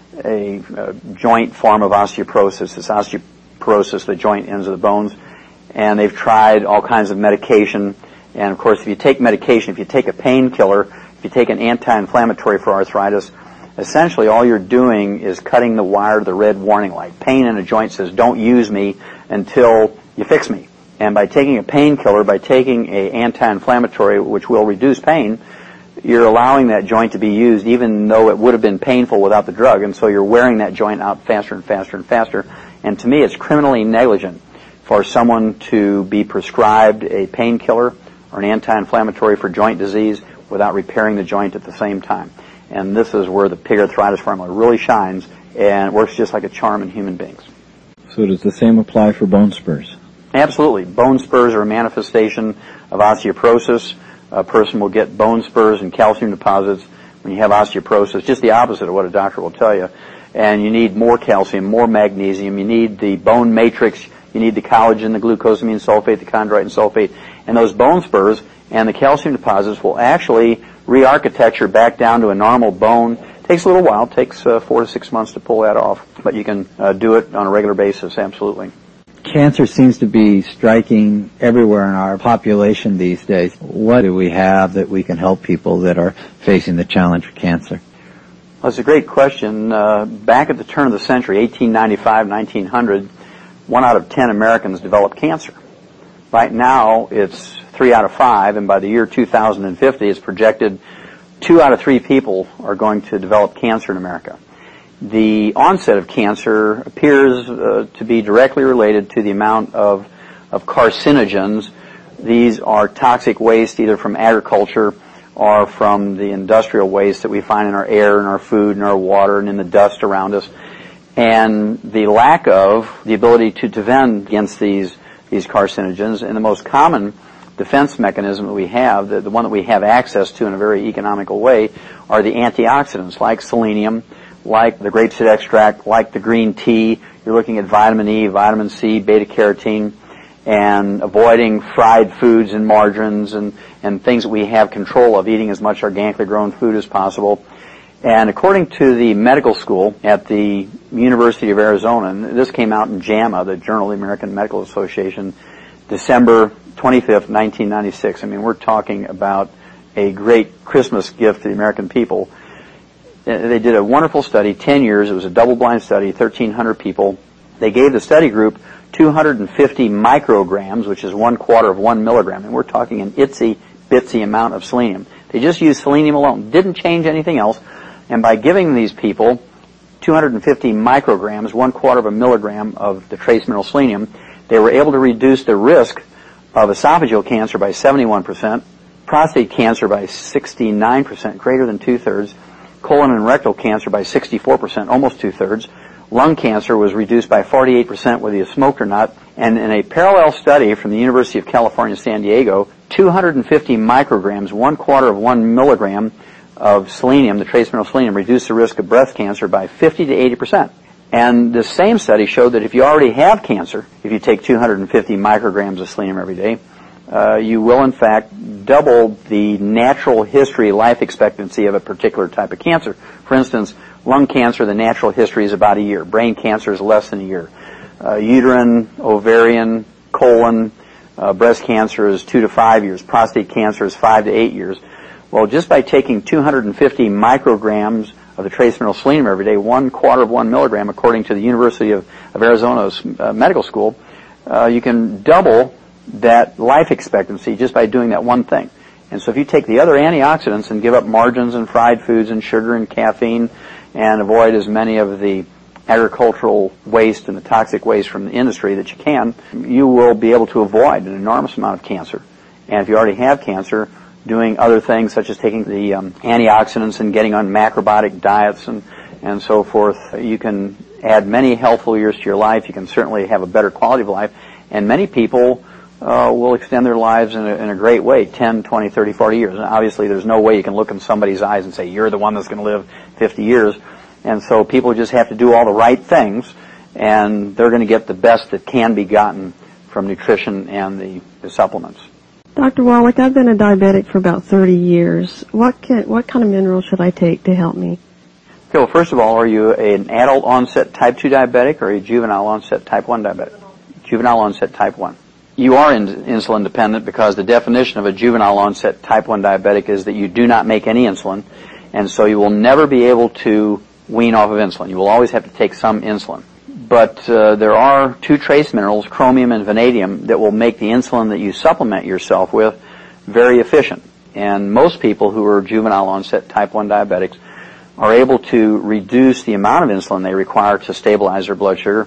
a, a joint form of osteoporosis. It's osteoporosis, the joint ends of the bones, and they've tried all kinds of medication. And of course, if you take medication, if you take a painkiller, if you take an anti-inflammatory for arthritis, essentially all you're doing is cutting the wire to the red warning light. Pain in a joint says, don't use me until you fix me. And by taking a painkiller, by taking a anti-inflammatory, which will reduce pain, you're allowing that joint to be used even though it would have been painful without the drug. And so you're wearing that joint out faster and faster and faster. And to me, it's criminally negligent for someone to be prescribed a painkiller or an anti-inflammatory for joint disease without repairing the joint at the same time. And this is where the pig arthritis formula really shines, and it works just like a charm in human beings. So does the same apply for bone spurs? Absolutely. Bone spurs are a manifestation of osteoporosis. A person will get bone spurs and calcium deposits when you have osteoporosis, just the opposite of what a doctor will tell you. And you need more calcium, more magnesium. You need the bone matrix. You need the collagen, the glucosamine sulfate, the chondroitin sulfate. And those bone spurs and the calcium deposits will actually re-architecture back down to a normal bone. It takes a little while. It takes uh, four to six months to pull that off. But you can uh, do it on a regular basis, absolutely. Cancer seems to be striking everywhere in our population these days. What do we have that we can help people that are facing the challenge of cancer? Well, that's a great question. Uh, back at the turn of the century, eighteen ninety-five, nineteen hundred, one out of ten Americans developed cancer. Right now, it's three out of five, and by the year two thousand fifty, it's projected two out of three people are going to develop cancer in America. The onset of cancer appears uh, to be directly related to the amount of, of carcinogens. These are toxic waste either from agriculture or from the industrial waste that we find in our air and our food and our water and in the dust around us. And the lack of the ability to defend against these, these carcinogens, and the most common defense mechanism that we have, the, the one that we have access to in a very economical way, are the antioxidants like selenium, like the grapeseed extract, like the green tea. You're looking at vitamin E, vitamin C, beta-carotene, and avoiding fried foods and margarines and, and things that we have control of, eating as much organically grown food as possible. And according to the medical school at the University of Arizona, and this came out in JAMA, the Journal of the American Medical Association, December twenty-fifth, nineteen ninety-six. I mean, we're talking about a great Christmas gift to the American people. They did a wonderful study, ten years. It was a double-blind study, thirteen hundred people. They gave the study group two hundred fifty micrograms, which is one quarter of one milligram. And we're talking an itsy-bitsy amount of selenium. They just used selenium alone. Didn't change anything else. And by giving these people two hundred fifty micrograms, one quarter of a milligram of the trace mineral selenium, they were able to reduce the risk of esophageal cancer by seventy-one percent, prostate cancer by sixty-nine percent, greater than two-thirds, colon and rectal cancer by sixty-four percent, almost two-thirds. Lung cancer was reduced by forty-eight percent whether you smoked or not. And in a parallel study from the University of California, San Diego, two hundred fifty micrograms, one quarter of one milligram of selenium, the trace mineral selenium, reduced the risk of breast cancer by fifty to eighty percent. And the same study showed that if you already have cancer, if you take two hundred fifty micrograms of selenium every day, uh, you will in fact double the natural history life expectancy of a particular type of cancer. For instance, lung cancer, the natural history is about a year. Brain cancer is less than a year. Uh, uterine, ovarian, colon, uh, breast cancer is two to five years. Prostate cancer is five to eight years. Well, just by taking two hundred fifty micrograms of the trace mineral selenium every day, one quarter of one milligram, according to the University of, of Arizona's uh, medical school, uh, you can double that life expectancy just by doing that one thing. And so if you take the other antioxidants and give up margarines and fried foods and sugar and caffeine and avoid as many of the agricultural waste and the toxic waste from the industry that you can, you will be able to avoid an enormous amount of cancer. And if you already have cancer, doing other things such as taking the um, antioxidants and getting on macrobiotic diets and, and so forth, you can add many healthful years to your life. You can certainly have a better quality of life. And many people uh, will extend their lives in a, in a great way, ten, twenty, thirty, forty years. And obviously there's no way you can look in somebody's eyes and say, you're the one that's going to live fifty years. And so people just have to do all the right things, and they're going to get the best that can be gotten from nutrition and the, the supplements. Doctor Wallach, I've been a diabetic for about thirty years. What can, what kind of minerals should I take to help me? Okay, well, first of all, are you an adult onset type two diabetic or a juvenile onset type one diabetic? Juvenile onset type one. You are in, insulin dependent because the definition of a juvenile onset type one diabetic is that you do not make any insulin, and so you will never be able to wean off of insulin. You will always have to take some insulin. But uh, there are two trace minerals, chromium and vanadium, that will make the insulin that you supplement yourself with very efficient. And most people who are juvenile onset type one diabetics are able to reduce the amount of insulin they require to stabilize their blood sugar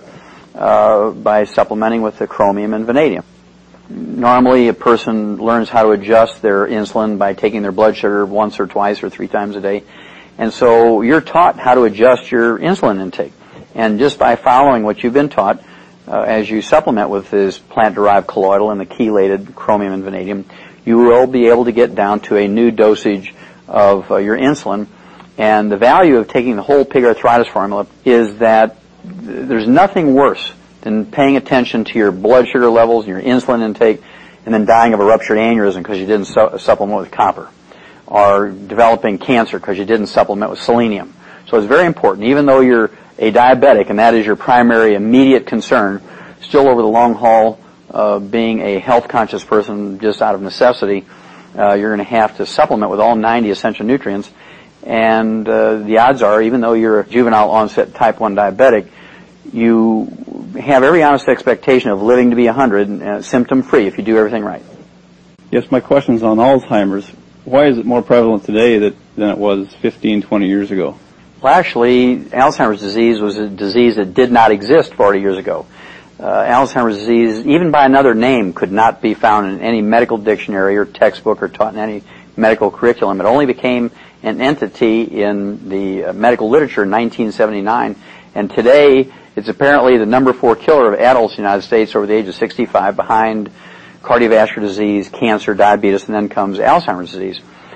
uh, by supplementing with the chromium and vanadium. Normally, a person learns how to adjust their insulin by taking their blood sugar once or twice or three times a day. And so you're taught how to adjust your insulin intake. And just by following what you've been taught, uh, as you supplement with this plant-derived colloidal and the chelated chromium and vanadium, you will be able to get down to a new dosage of uh, your insulin. And the value of taking the whole pig arthritis formula is that th- there's nothing worse than paying attention to your blood sugar levels and your insulin intake and then dying of a ruptured aneurysm because you didn't su- supplement with copper, or developing cancer because you didn't supplement with selenium. So it's very important, even though you're a diabetic and that is your primary immediate concern, still over the long haul, uh, being a health-conscious person just out of necessity, uh, you're going to have to supplement with all ninety essential nutrients. And uh, the odds are, even though you're a juvenile onset type one diabetic, you have every honest expectation of living to be one hundred, uh, symptom-free, if you do everything right. Yes, my question's on Alzheimer's. Why is it more prevalent today that, than it was fifteen, twenty years ago? Well, actually, Alzheimer's disease was a disease that did not exist forty years ago. Uh, Alzheimer's disease, even by another name, could not be found in any medical dictionary or textbook or taught in any medical curriculum. It only became an entity in the uh, medical literature in nineteen seventy-nine, and today it's apparently the number four killer of adults in the United States over the age of sixty-five, behind cardiovascular disease, cancer, diabetes, and then comes Alzheimer's disease.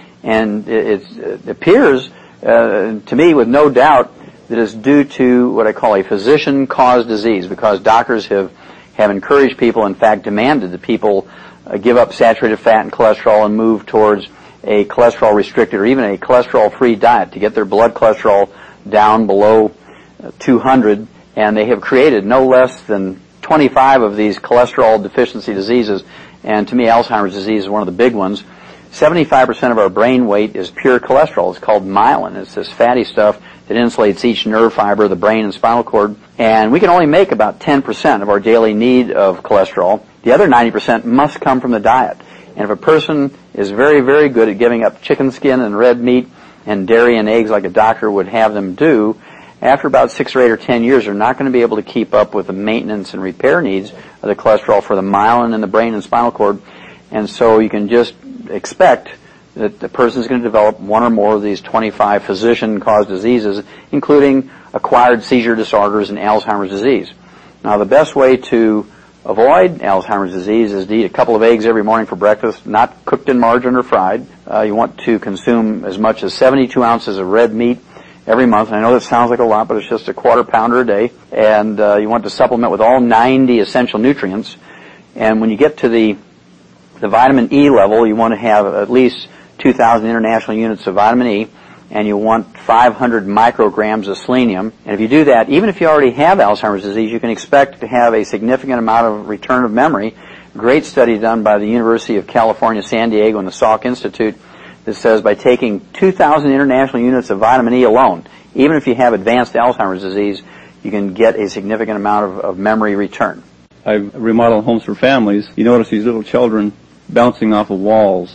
And it, it appears, uh, to me, with no doubt, that it's due to what I call a physician-caused disease, because doctors have, have encouraged people, in fact demanded that people uh, give up saturated fat and cholesterol and move towards a cholesterol-restricted or even a cholesterol-free diet to get their blood cholesterol down below uh, two hundred, and they have created no less than twenty-five of these cholesterol deficiency diseases, and to me Alzheimer's disease is one of the big ones. seventy-five percent of our brain weight is pure cholesterol. It's called myelin. It's this fatty stuff that insulates each nerve fiber of the brain and spinal cord, and we can only make about ten percent of our daily need of cholesterol. The other ninety percent must come from the diet. And if a person is very, very good at giving up chicken skin and red meat and dairy and eggs like a doctor would have them do, after about six or eight or ten years, they're not going to be able to keep up with the maintenance and repair needs of the cholesterol for the myelin in the brain and spinal cord. And so you can just expect that the person is going to develop one or more of these twenty-five physician-caused diseases, including acquired seizure disorders and Alzheimer's disease. Now, the best way to avoid Alzheimer's disease is to eat a couple of eggs every morning for breakfast, not cooked in margarine or fried. Uh, you want to consume as much as seventy-two ounces of red meat every month. And I know that sounds like a lot, but it's just a quarter pounder a day. And uh, you want to supplement with all ninety essential nutrients. And when you get to the the vitamin E level, you want to have at least two thousand international units of vitamin E, and you want five hundred micrograms of selenium. And if you do that, even if you already have Alzheimer's disease, you can expect to have a significant amount of return of memory. Great study done by the University of California, San Diego, and the Salk Institute that says by taking two thousand international units of vitamin E alone, even if you have advanced Alzheimer's disease, you can get a significant amount of, of memory return. I remodel homes for families. You notice these little children bouncing off of walls,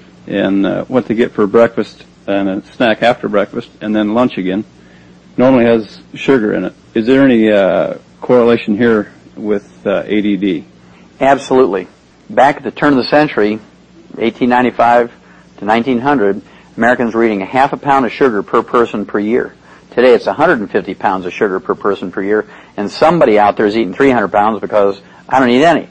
and uh, what they get for breakfast and a snack after breakfast, and then lunch again, normally has sugar in it. Is there any uh, correlation here with uh, A D D? Absolutely. Back at the turn of the century, eighteen ninety-five to nineteen hundred, Americans were eating a half a pound of sugar per person per year. Today it's one hundred fifty pounds of sugar per person per year, and somebody out there is eating three hundred pounds because I don't eat any.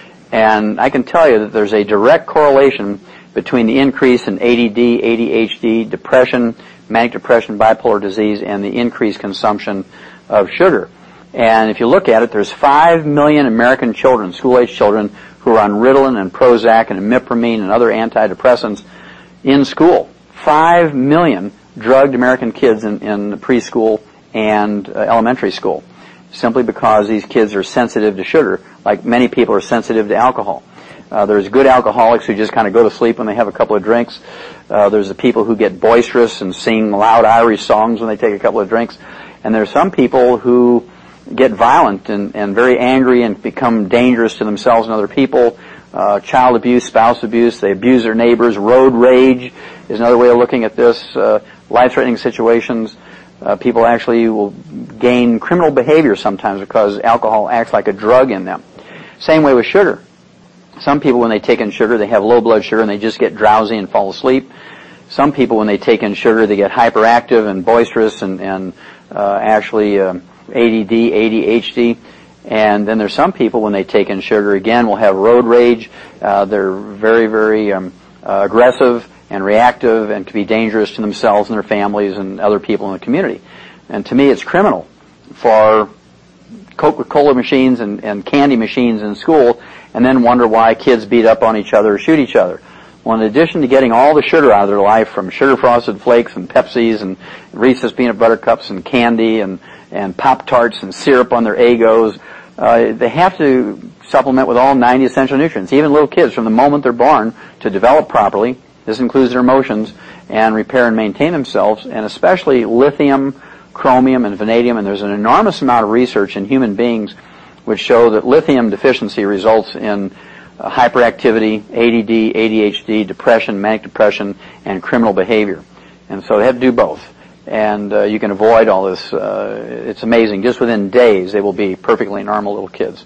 And I can tell you that there's a direct correlation between the increase in A D D, A D H D, depression, manic depression, bipolar disease, and the increased consumption of sugar. And if you look at it, there's five million American children, school-age children, who are on Ritalin and Prozac and imipramine and other antidepressants in school. Five million drugged American kids in, in preschool and uh, elementary school, simply because these kids are sensitive to sugar, like many people are sensitive to alcohol. Uh, there's good alcoholics who just kind of go to sleep when they have a couple of drinks. Uh, there's the people who get boisterous and sing loud Irish songs when they take a couple of drinks. And there's some people who get violent and, and very angry and become dangerous to themselves and other people. Uh, child abuse, spouse abuse, they abuse their neighbors. Road rage is another way of looking at this. Uh, life-threatening situations. Uh, people actually will gain criminal behavior sometimes because alcohol acts like a drug in them. Same way with sugar. Some people, when they take in sugar, they have low blood sugar and they just get drowsy and fall asleep. Some people, when they take in sugar, they get hyperactive and boisterous and, and uh, actually uh, A D D, A D H D. And then there's some people, when they take in sugar, again, will have road rage. Uh, they're very, very um, uh, aggressive and reactive and can be dangerous to themselves and their families and other people in the community. And to me, it's criminal for Coca-Cola machines and, and candy machines in school and then wonder why kids beat up on each other or shoot each other. Well, in addition to getting all the sugar out of their life from sugar frosted flakes and Pepsis and Reese's peanut butter cups and candy and, and Pop-Tarts and syrup on their Eggos, uh, they have to supplement with all ninety essential nutrients. Even little kids, from the moment they're born, to develop properly. This includes their emotions and repair and maintain themselves, and especially lithium, chromium, and vanadium. And there's an enormous amount of research in human beings which show that lithium deficiency results in uh, hyperactivity, A D D, A D H D, depression, manic depression, and criminal behavior. And so they have to do both. And uh, you can avoid all this. Uh, it's amazing. Just within days, they will be perfectly normal little kids.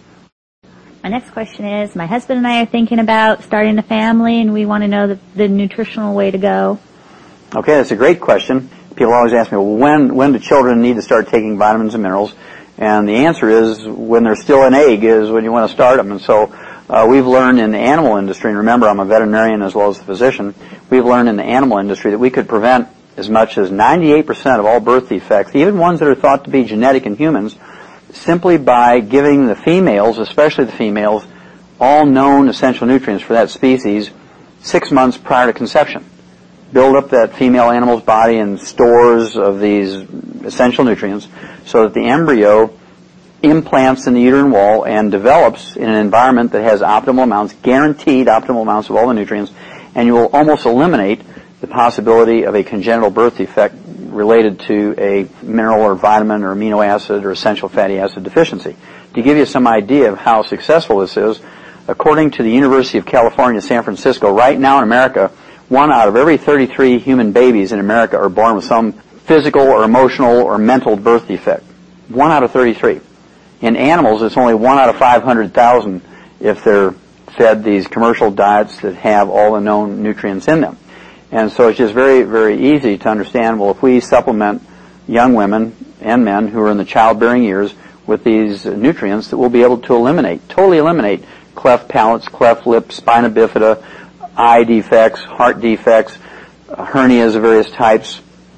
My next question is, my husband and I are thinking about starting a family, and we want to know the, the nutritional way to go. Okay, that's a great question. People always ask me, well, when, when do children need to start taking vitamins and minerals? And the answer is, when they're still an egg is when you want to start them. And so uh, we've learned in the animal industry, and remember, I'm a veterinarian as well as a physician, we've learned in the animal industry that we could prevent as much as ninety-eight percent of all birth defects, even ones that are thought to be genetic in humans, simply by giving the females, especially the females, all known essential nutrients for that species six months prior to conception. Build up that female animal's body in stores of these essential nutrients so that the embryo implants in the uterine wall and develops in an environment that has optimal amounts, guaranteed optimal amounts of all the nutrients, and you will almost eliminate the possibility of a congenital birth defect related to a mineral or vitamin or amino acid or essential fatty acid deficiency. To give you some idea of how successful this is, according to the University of California, San Francisco, right now in America, one out of every thirty-three human babies in America are born with some physical or emotional or mental birth defect. One out of thirty-three. In animals, it's only one out of five hundred thousand if they're fed these commercial diets that have all the known nutrients in them. And so it's just very, very easy to understand, well, if we supplement young women and men who are in the childbearing years with these nutrients, that we'll be able to eliminate, totally eliminate cleft palates, cleft lips, spina bifida, eye defects, heart defects, uh, hernias of various types,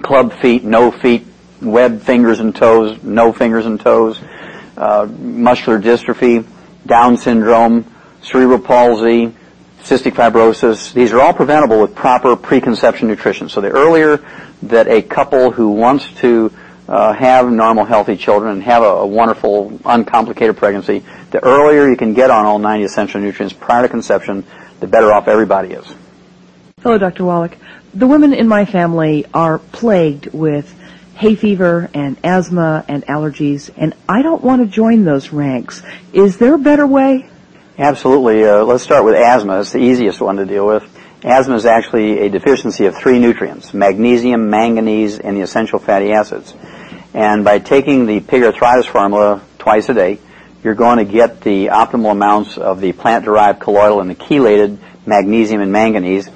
club feet, no feet, web fingers and toes, no fingers and toes, uh, muscular dystrophy, Down syndrome, cerebral palsy, cystic fibrosis. These are all preventable with proper preconception nutrition. So the earlier that a couple who wants to uh, have normal, healthy children and have a, a wonderful, uncomplicated pregnancy, the earlier you can get on all ninety essential nutrients prior to conception, the better off everybody is. Hello, Doctor Wallach. The women in my family are plagued with hay fever and asthma and allergies, and I don't want to join those ranks. Is there a better way? Absolutely. Uh, let's start with asthma. It's the easiest one to deal with. Asthma is actually a deficiency of three nutrients, magnesium, manganese, and the essential fatty acids. And by taking the pig arthritis formula twice a day, you're going to get the optimal amounts of the plant-derived colloidal and the chelated magnesium and manganese.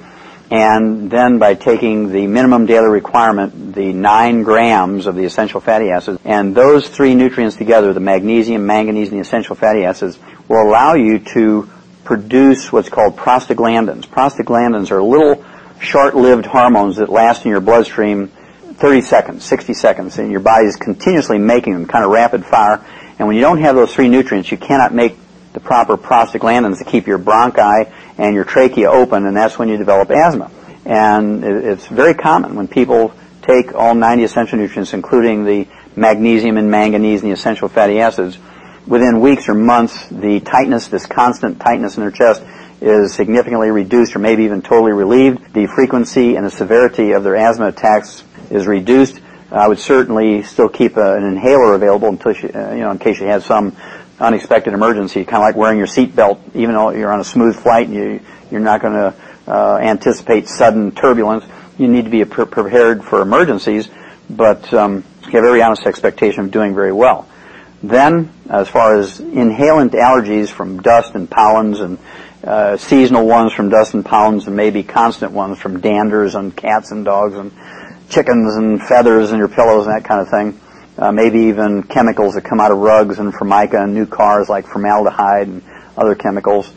And then by taking the minimum daily requirement, the nine grams of the essential fatty acids, and those three nutrients together, the magnesium, manganese, and the essential fatty acids, will allow you to produce what's called prostaglandins. Prostaglandins are little short-lived hormones that last in your bloodstream thirty seconds, sixty seconds, and your body is continuously making them, kind of rapid fire. And when you don't have those three nutrients, you cannot make the proper prostaglandins to keep your bronchi and your trachea open, and that's when you develop asthma. And it's very common when people take all ninety essential nutrients, including the magnesium and manganese and the essential fatty acids, within weeks or months, the tightness, this constant tightness in their chest, is significantly reduced or maybe even totally relieved. The frequency and the severity of their asthma attacks is reduced. I would certainly still keep a, an inhaler available until she, uh, you know, in case you have some unexpected emergency, kind of like wearing your seatbelt, even though you're on a smooth flight and you, you're not going to uh, anticipate sudden turbulence. You need to be pre- prepared for emergencies, but um, you have every honest expectation of doing very well. Then, as far as inhalant allergies from dust and pollens and uh, seasonal ones from dust and pollens and maybe constant ones from danders on cats and dogs and chickens and feathers in your pillows and that kind of thing, uh, maybe even chemicals that come out of rugs and formica and new cars like formaldehyde and other chemicals.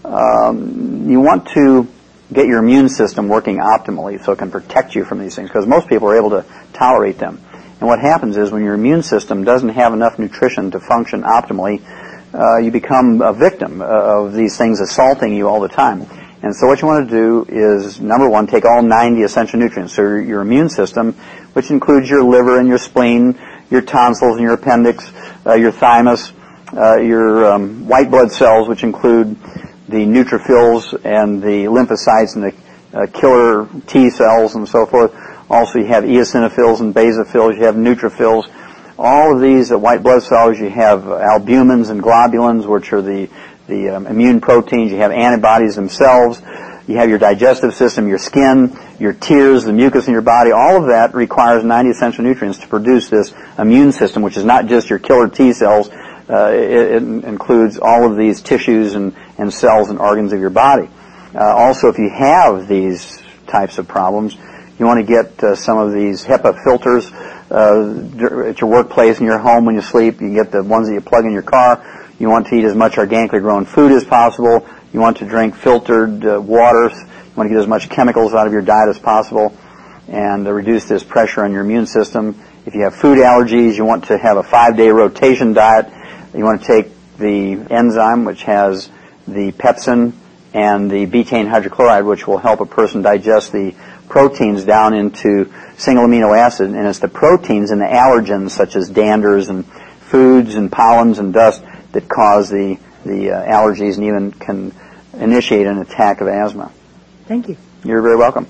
Um, you want to get your immune system working optimally so it can protect you from these things, because most people are able to tolerate them. And what happens is when your immune system doesn't have enough nutrition to function optimally, uh, you become a victim of these things assaulting you all the time. And so what you want to do is, number one, take all ninety essential nutrients. So your, your immune system, which includes your liver and your spleen, your tonsils and your appendix, uh, your thymus, uh, your um, white blood cells, which include the neutrophils and the lymphocytes and the uh, killer T cells and so forth. Also, you have eosinophils and basophils. You have neutrophils. All of these uh, white blood cells, you have albumins and globulins, which are the the um, immune proteins. You have antibodies themselves. You have your digestive system, your skin, your tears, the mucus in your body. All of that requires ninety essential nutrients to produce this immune system, which is not just your killer T cells. Uh, it, it includes all of these tissues and, and cells and organs of your body. Uh, also, if you have these types of problems, you want to get uh, some of these HEPA filters uh, at your workplace and your home when you sleep. You can get the ones that you plug in your car. You want to eat as much organically grown food as possible. You want to drink filtered uh, water. You want to get as much chemicals out of your diet as possible and uh, reduce this pressure on your immune system. If you have food allergies, you want to have a five-day rotation diet. You want to take the enzyme, which has the pepsin and the betaine hydrochloride, which will help a person digest the proteins down into single amino acid. And it's the proteins and the allergens, such as danders and foods and pollens and dust, that cause the, the uh, allergies and even can initiate an attack of asthma. Thank you. You're very welcome.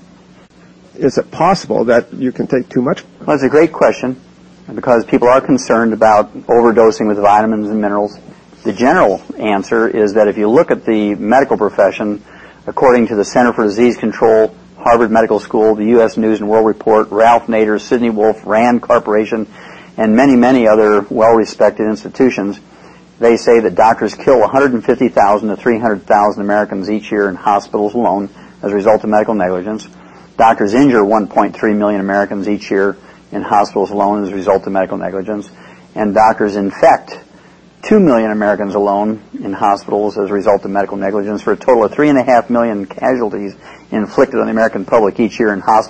Is it possible that you can take too much? Well, it's a great question, because people are concerned about overdosing with vitamins and minerals. The general answer is that if you look at the medical profession, according to the Center for Disease Control, Harvard Medical School, the U S News and World Report, Ralph Nader, Sidney Wolf, Rand Corporation, and many, many other well-respected institutions, they say that doctors kill one hundred fifty thousand to three hundred thousand Americans each year in hospitals alone as a result of medical negligence. Doctors injure one point three million Americans each year in hospitals alone as a result of medical negligence. And doctors infect two million Americans alone in hospitals as a result of medical negligence, for a total of three point five million casualties inflicted on the American public each year in hospitals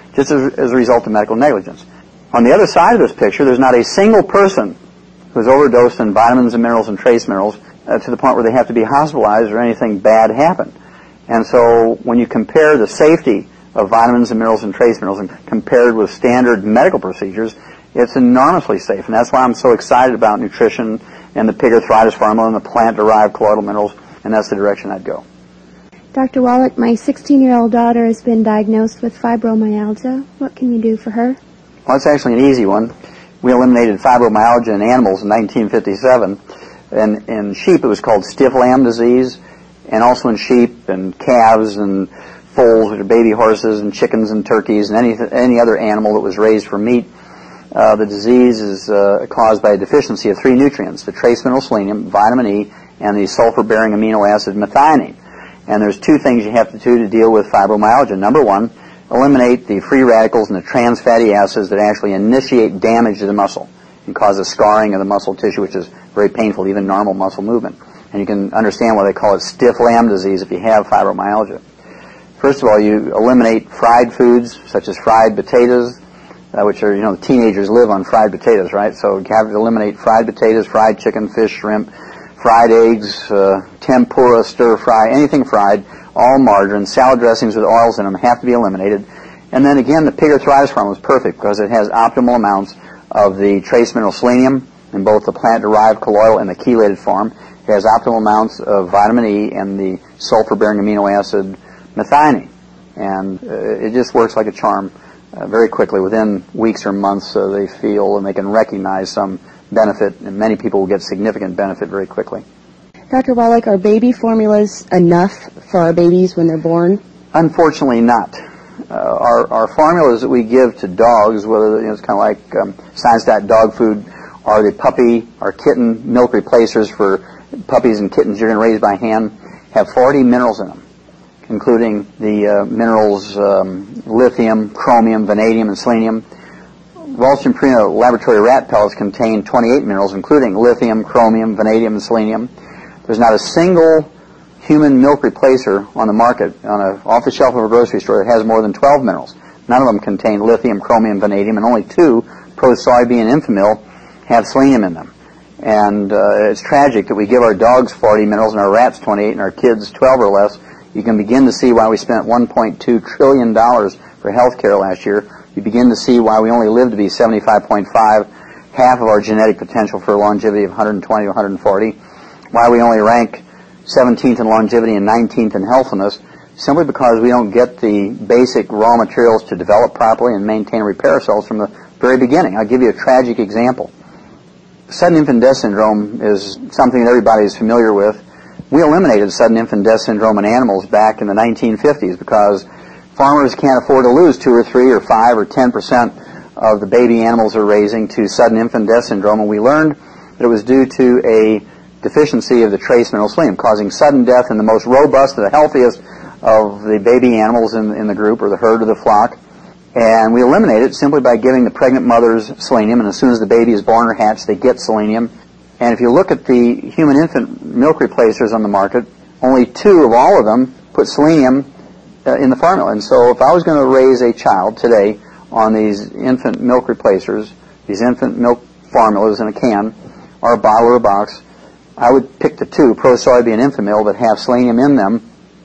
just as, as a result of medical negligence. On the other side of this picture, there's not a single person who's overdosed in vitamins and minerals and trace minerals uh, to the point where they have to be hospitalized or anything bad happened. And so when you compare the safety of vitamins and minerals and trace minerals and compared with standard medical procedures, it's enormously safe. And that's why I'm so excited about nutrition and the pig arthritis formula and the plant-derived colloidal minerals, and that's the direction I'd go. Doctor Wallach, my sixteen-year-old daughter has been diagnosed with fibromyalgia. What can you do for her? Well, it's actually an easy one. We eliminated fibromyalgia in animals in nineteen fifty-seven. And in sheep, it was called stiff lamb disease, and also in sheep and calves and foals, which are baby horses, and chickens and turkeys, and any any other animal that was raised for meat. Uh, the disease is uh, caused by a deficiency of three nutrients: the trace mineral selenium, vitamin E, and the sulfur-bearing amino acid methionine. And there's two things you have to do to deal with fibromyalgia. Number one, eliminate the free radicals and the trans fatty acids that actually initiate damage to the muscle and cause a scarring of the muscle tissue, which is very painful, even normal muscle movement. And you can understand why they call it stiff lamb disease if you have fibromyalgia. First of all, you eliminate fried foods such as fried potatoes, uh, which are, you know, teenagers live on fried potatoes, right? So you have to eliminate fried potatoes, fried chicken, fish, shrimp, fried eggs, uh, tempura, stir fry, anything fried, all margarine, salad dressings with oils in them have to be eliminated. And then again, the pig arthritis formula is perfect because it has optimal amounts of the trace mineral selenium in both the plant-derived colloidal and the chelated form. It has optimal amounts of vitamin E and the sulfur-bearing amino acid methionine. And uh, it just works like a charm uh, very quickly. Within weeks or months, uh, they feel and they can recognize some benefit, and many people will get significant benefit very quickly. Doctor Wallach, are baby formulas enough for our babies when they're born? Unfortunately not. Uh, our, our formulas that we give to dogs, whether you know, it's kind of like um, Science Diet dog food, or the puppy or kitten milk replacers for puppies and kittens you're going to raise by hand, have forty minerals in them, including the uh, minerals um, lithium, chromium, vanadium, and selenium. Ralston Purina laboratory rat pellets contain twenty-eight minerals, including lithium, chromium, vanadium, and selenium. There's not a single human milk replacer on the market, on a off-the-shelf of a grocery store, that has more than twelve minerals. None of them contain lithium, chromium, vanadium, and only two, Pro Soybean and Enfamil, have selenium in them. And uh, it's tragic that we give our dogs forty minerals and our rats twenty-eight and our kids twelve or less. You can begin to see why we spent one point two trillion dollars for health care last year. You begin to see why we only live to be seventy-five point five, half of our genetic potential for longevity of one hundred twenty to one hundred forty, why we only rank seventeenth in longevity and nineteenth in healthiness, simply because we don't get the basic raw materials to develop properly and maintain and repair ourselves from the very beginning. I'll give you a tragic example. Sudden infant death syndrome is something that everybody is familiar with. We eliminated sudden infant death syndrome in animals back in the nineteen fifties because farmers can't afford to lose two or three or five or ten percent of the baby animals they're raising to sudden infant death syndrome, and we learned that it was due to a deficiency of the trace mineral selenium, causing sudden death in the most robust and the healthiest of the baby animals in, in the group or the herd or the flock. And we eliminate it simply by giving the pregnant mothers selenium, and as soon as the baby is born or hatched, they get selenium. And if you look at the human infant milk replacers on the market, only two of all of them put selenium uh, in the formula. And so if I was going to raise a child today on these infant milk replacers, these infant milk formulas in a can, or a bottle or a box, I would pick the two, Pro Soybean and Enfamil, that have selenium in them.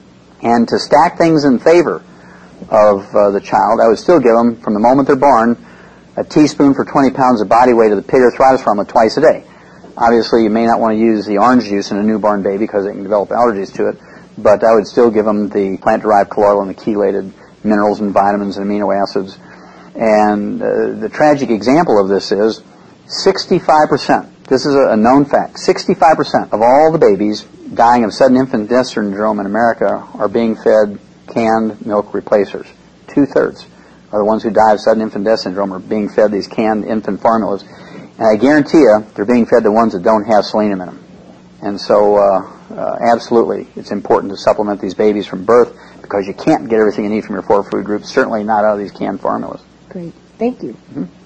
And to stack things in favor of uh, the child, I would still give them, from the moment they're born, a teaspoon for twenty pounds of body weight of the pig arthritis formula twice a day. Obviously, you may not want to use the orange juice in a newborn baby because they can develop allergies to it, but I would still give them the plant-derived colloidal and the chelated minerals and vitamins and amino acids. And uh, the tragic example of this is sixty-five percent. This is a known fact. sixty-five percent of all the babies dying of sudden infant death syndrome in America are being fed canned milk replacers. Two-thirds are the ones who die of sudden infant death syndrome are being fed these canned infant formulas. And I guarantee you, they're being fed the ones that don't have selenium in them. And so, uh, uh, absolutely, it's important to supplement these babies from birth because you can't get everything you need from your four food groups, certainly not out of these canned formulas. Great. Thank you. Mm-hmm.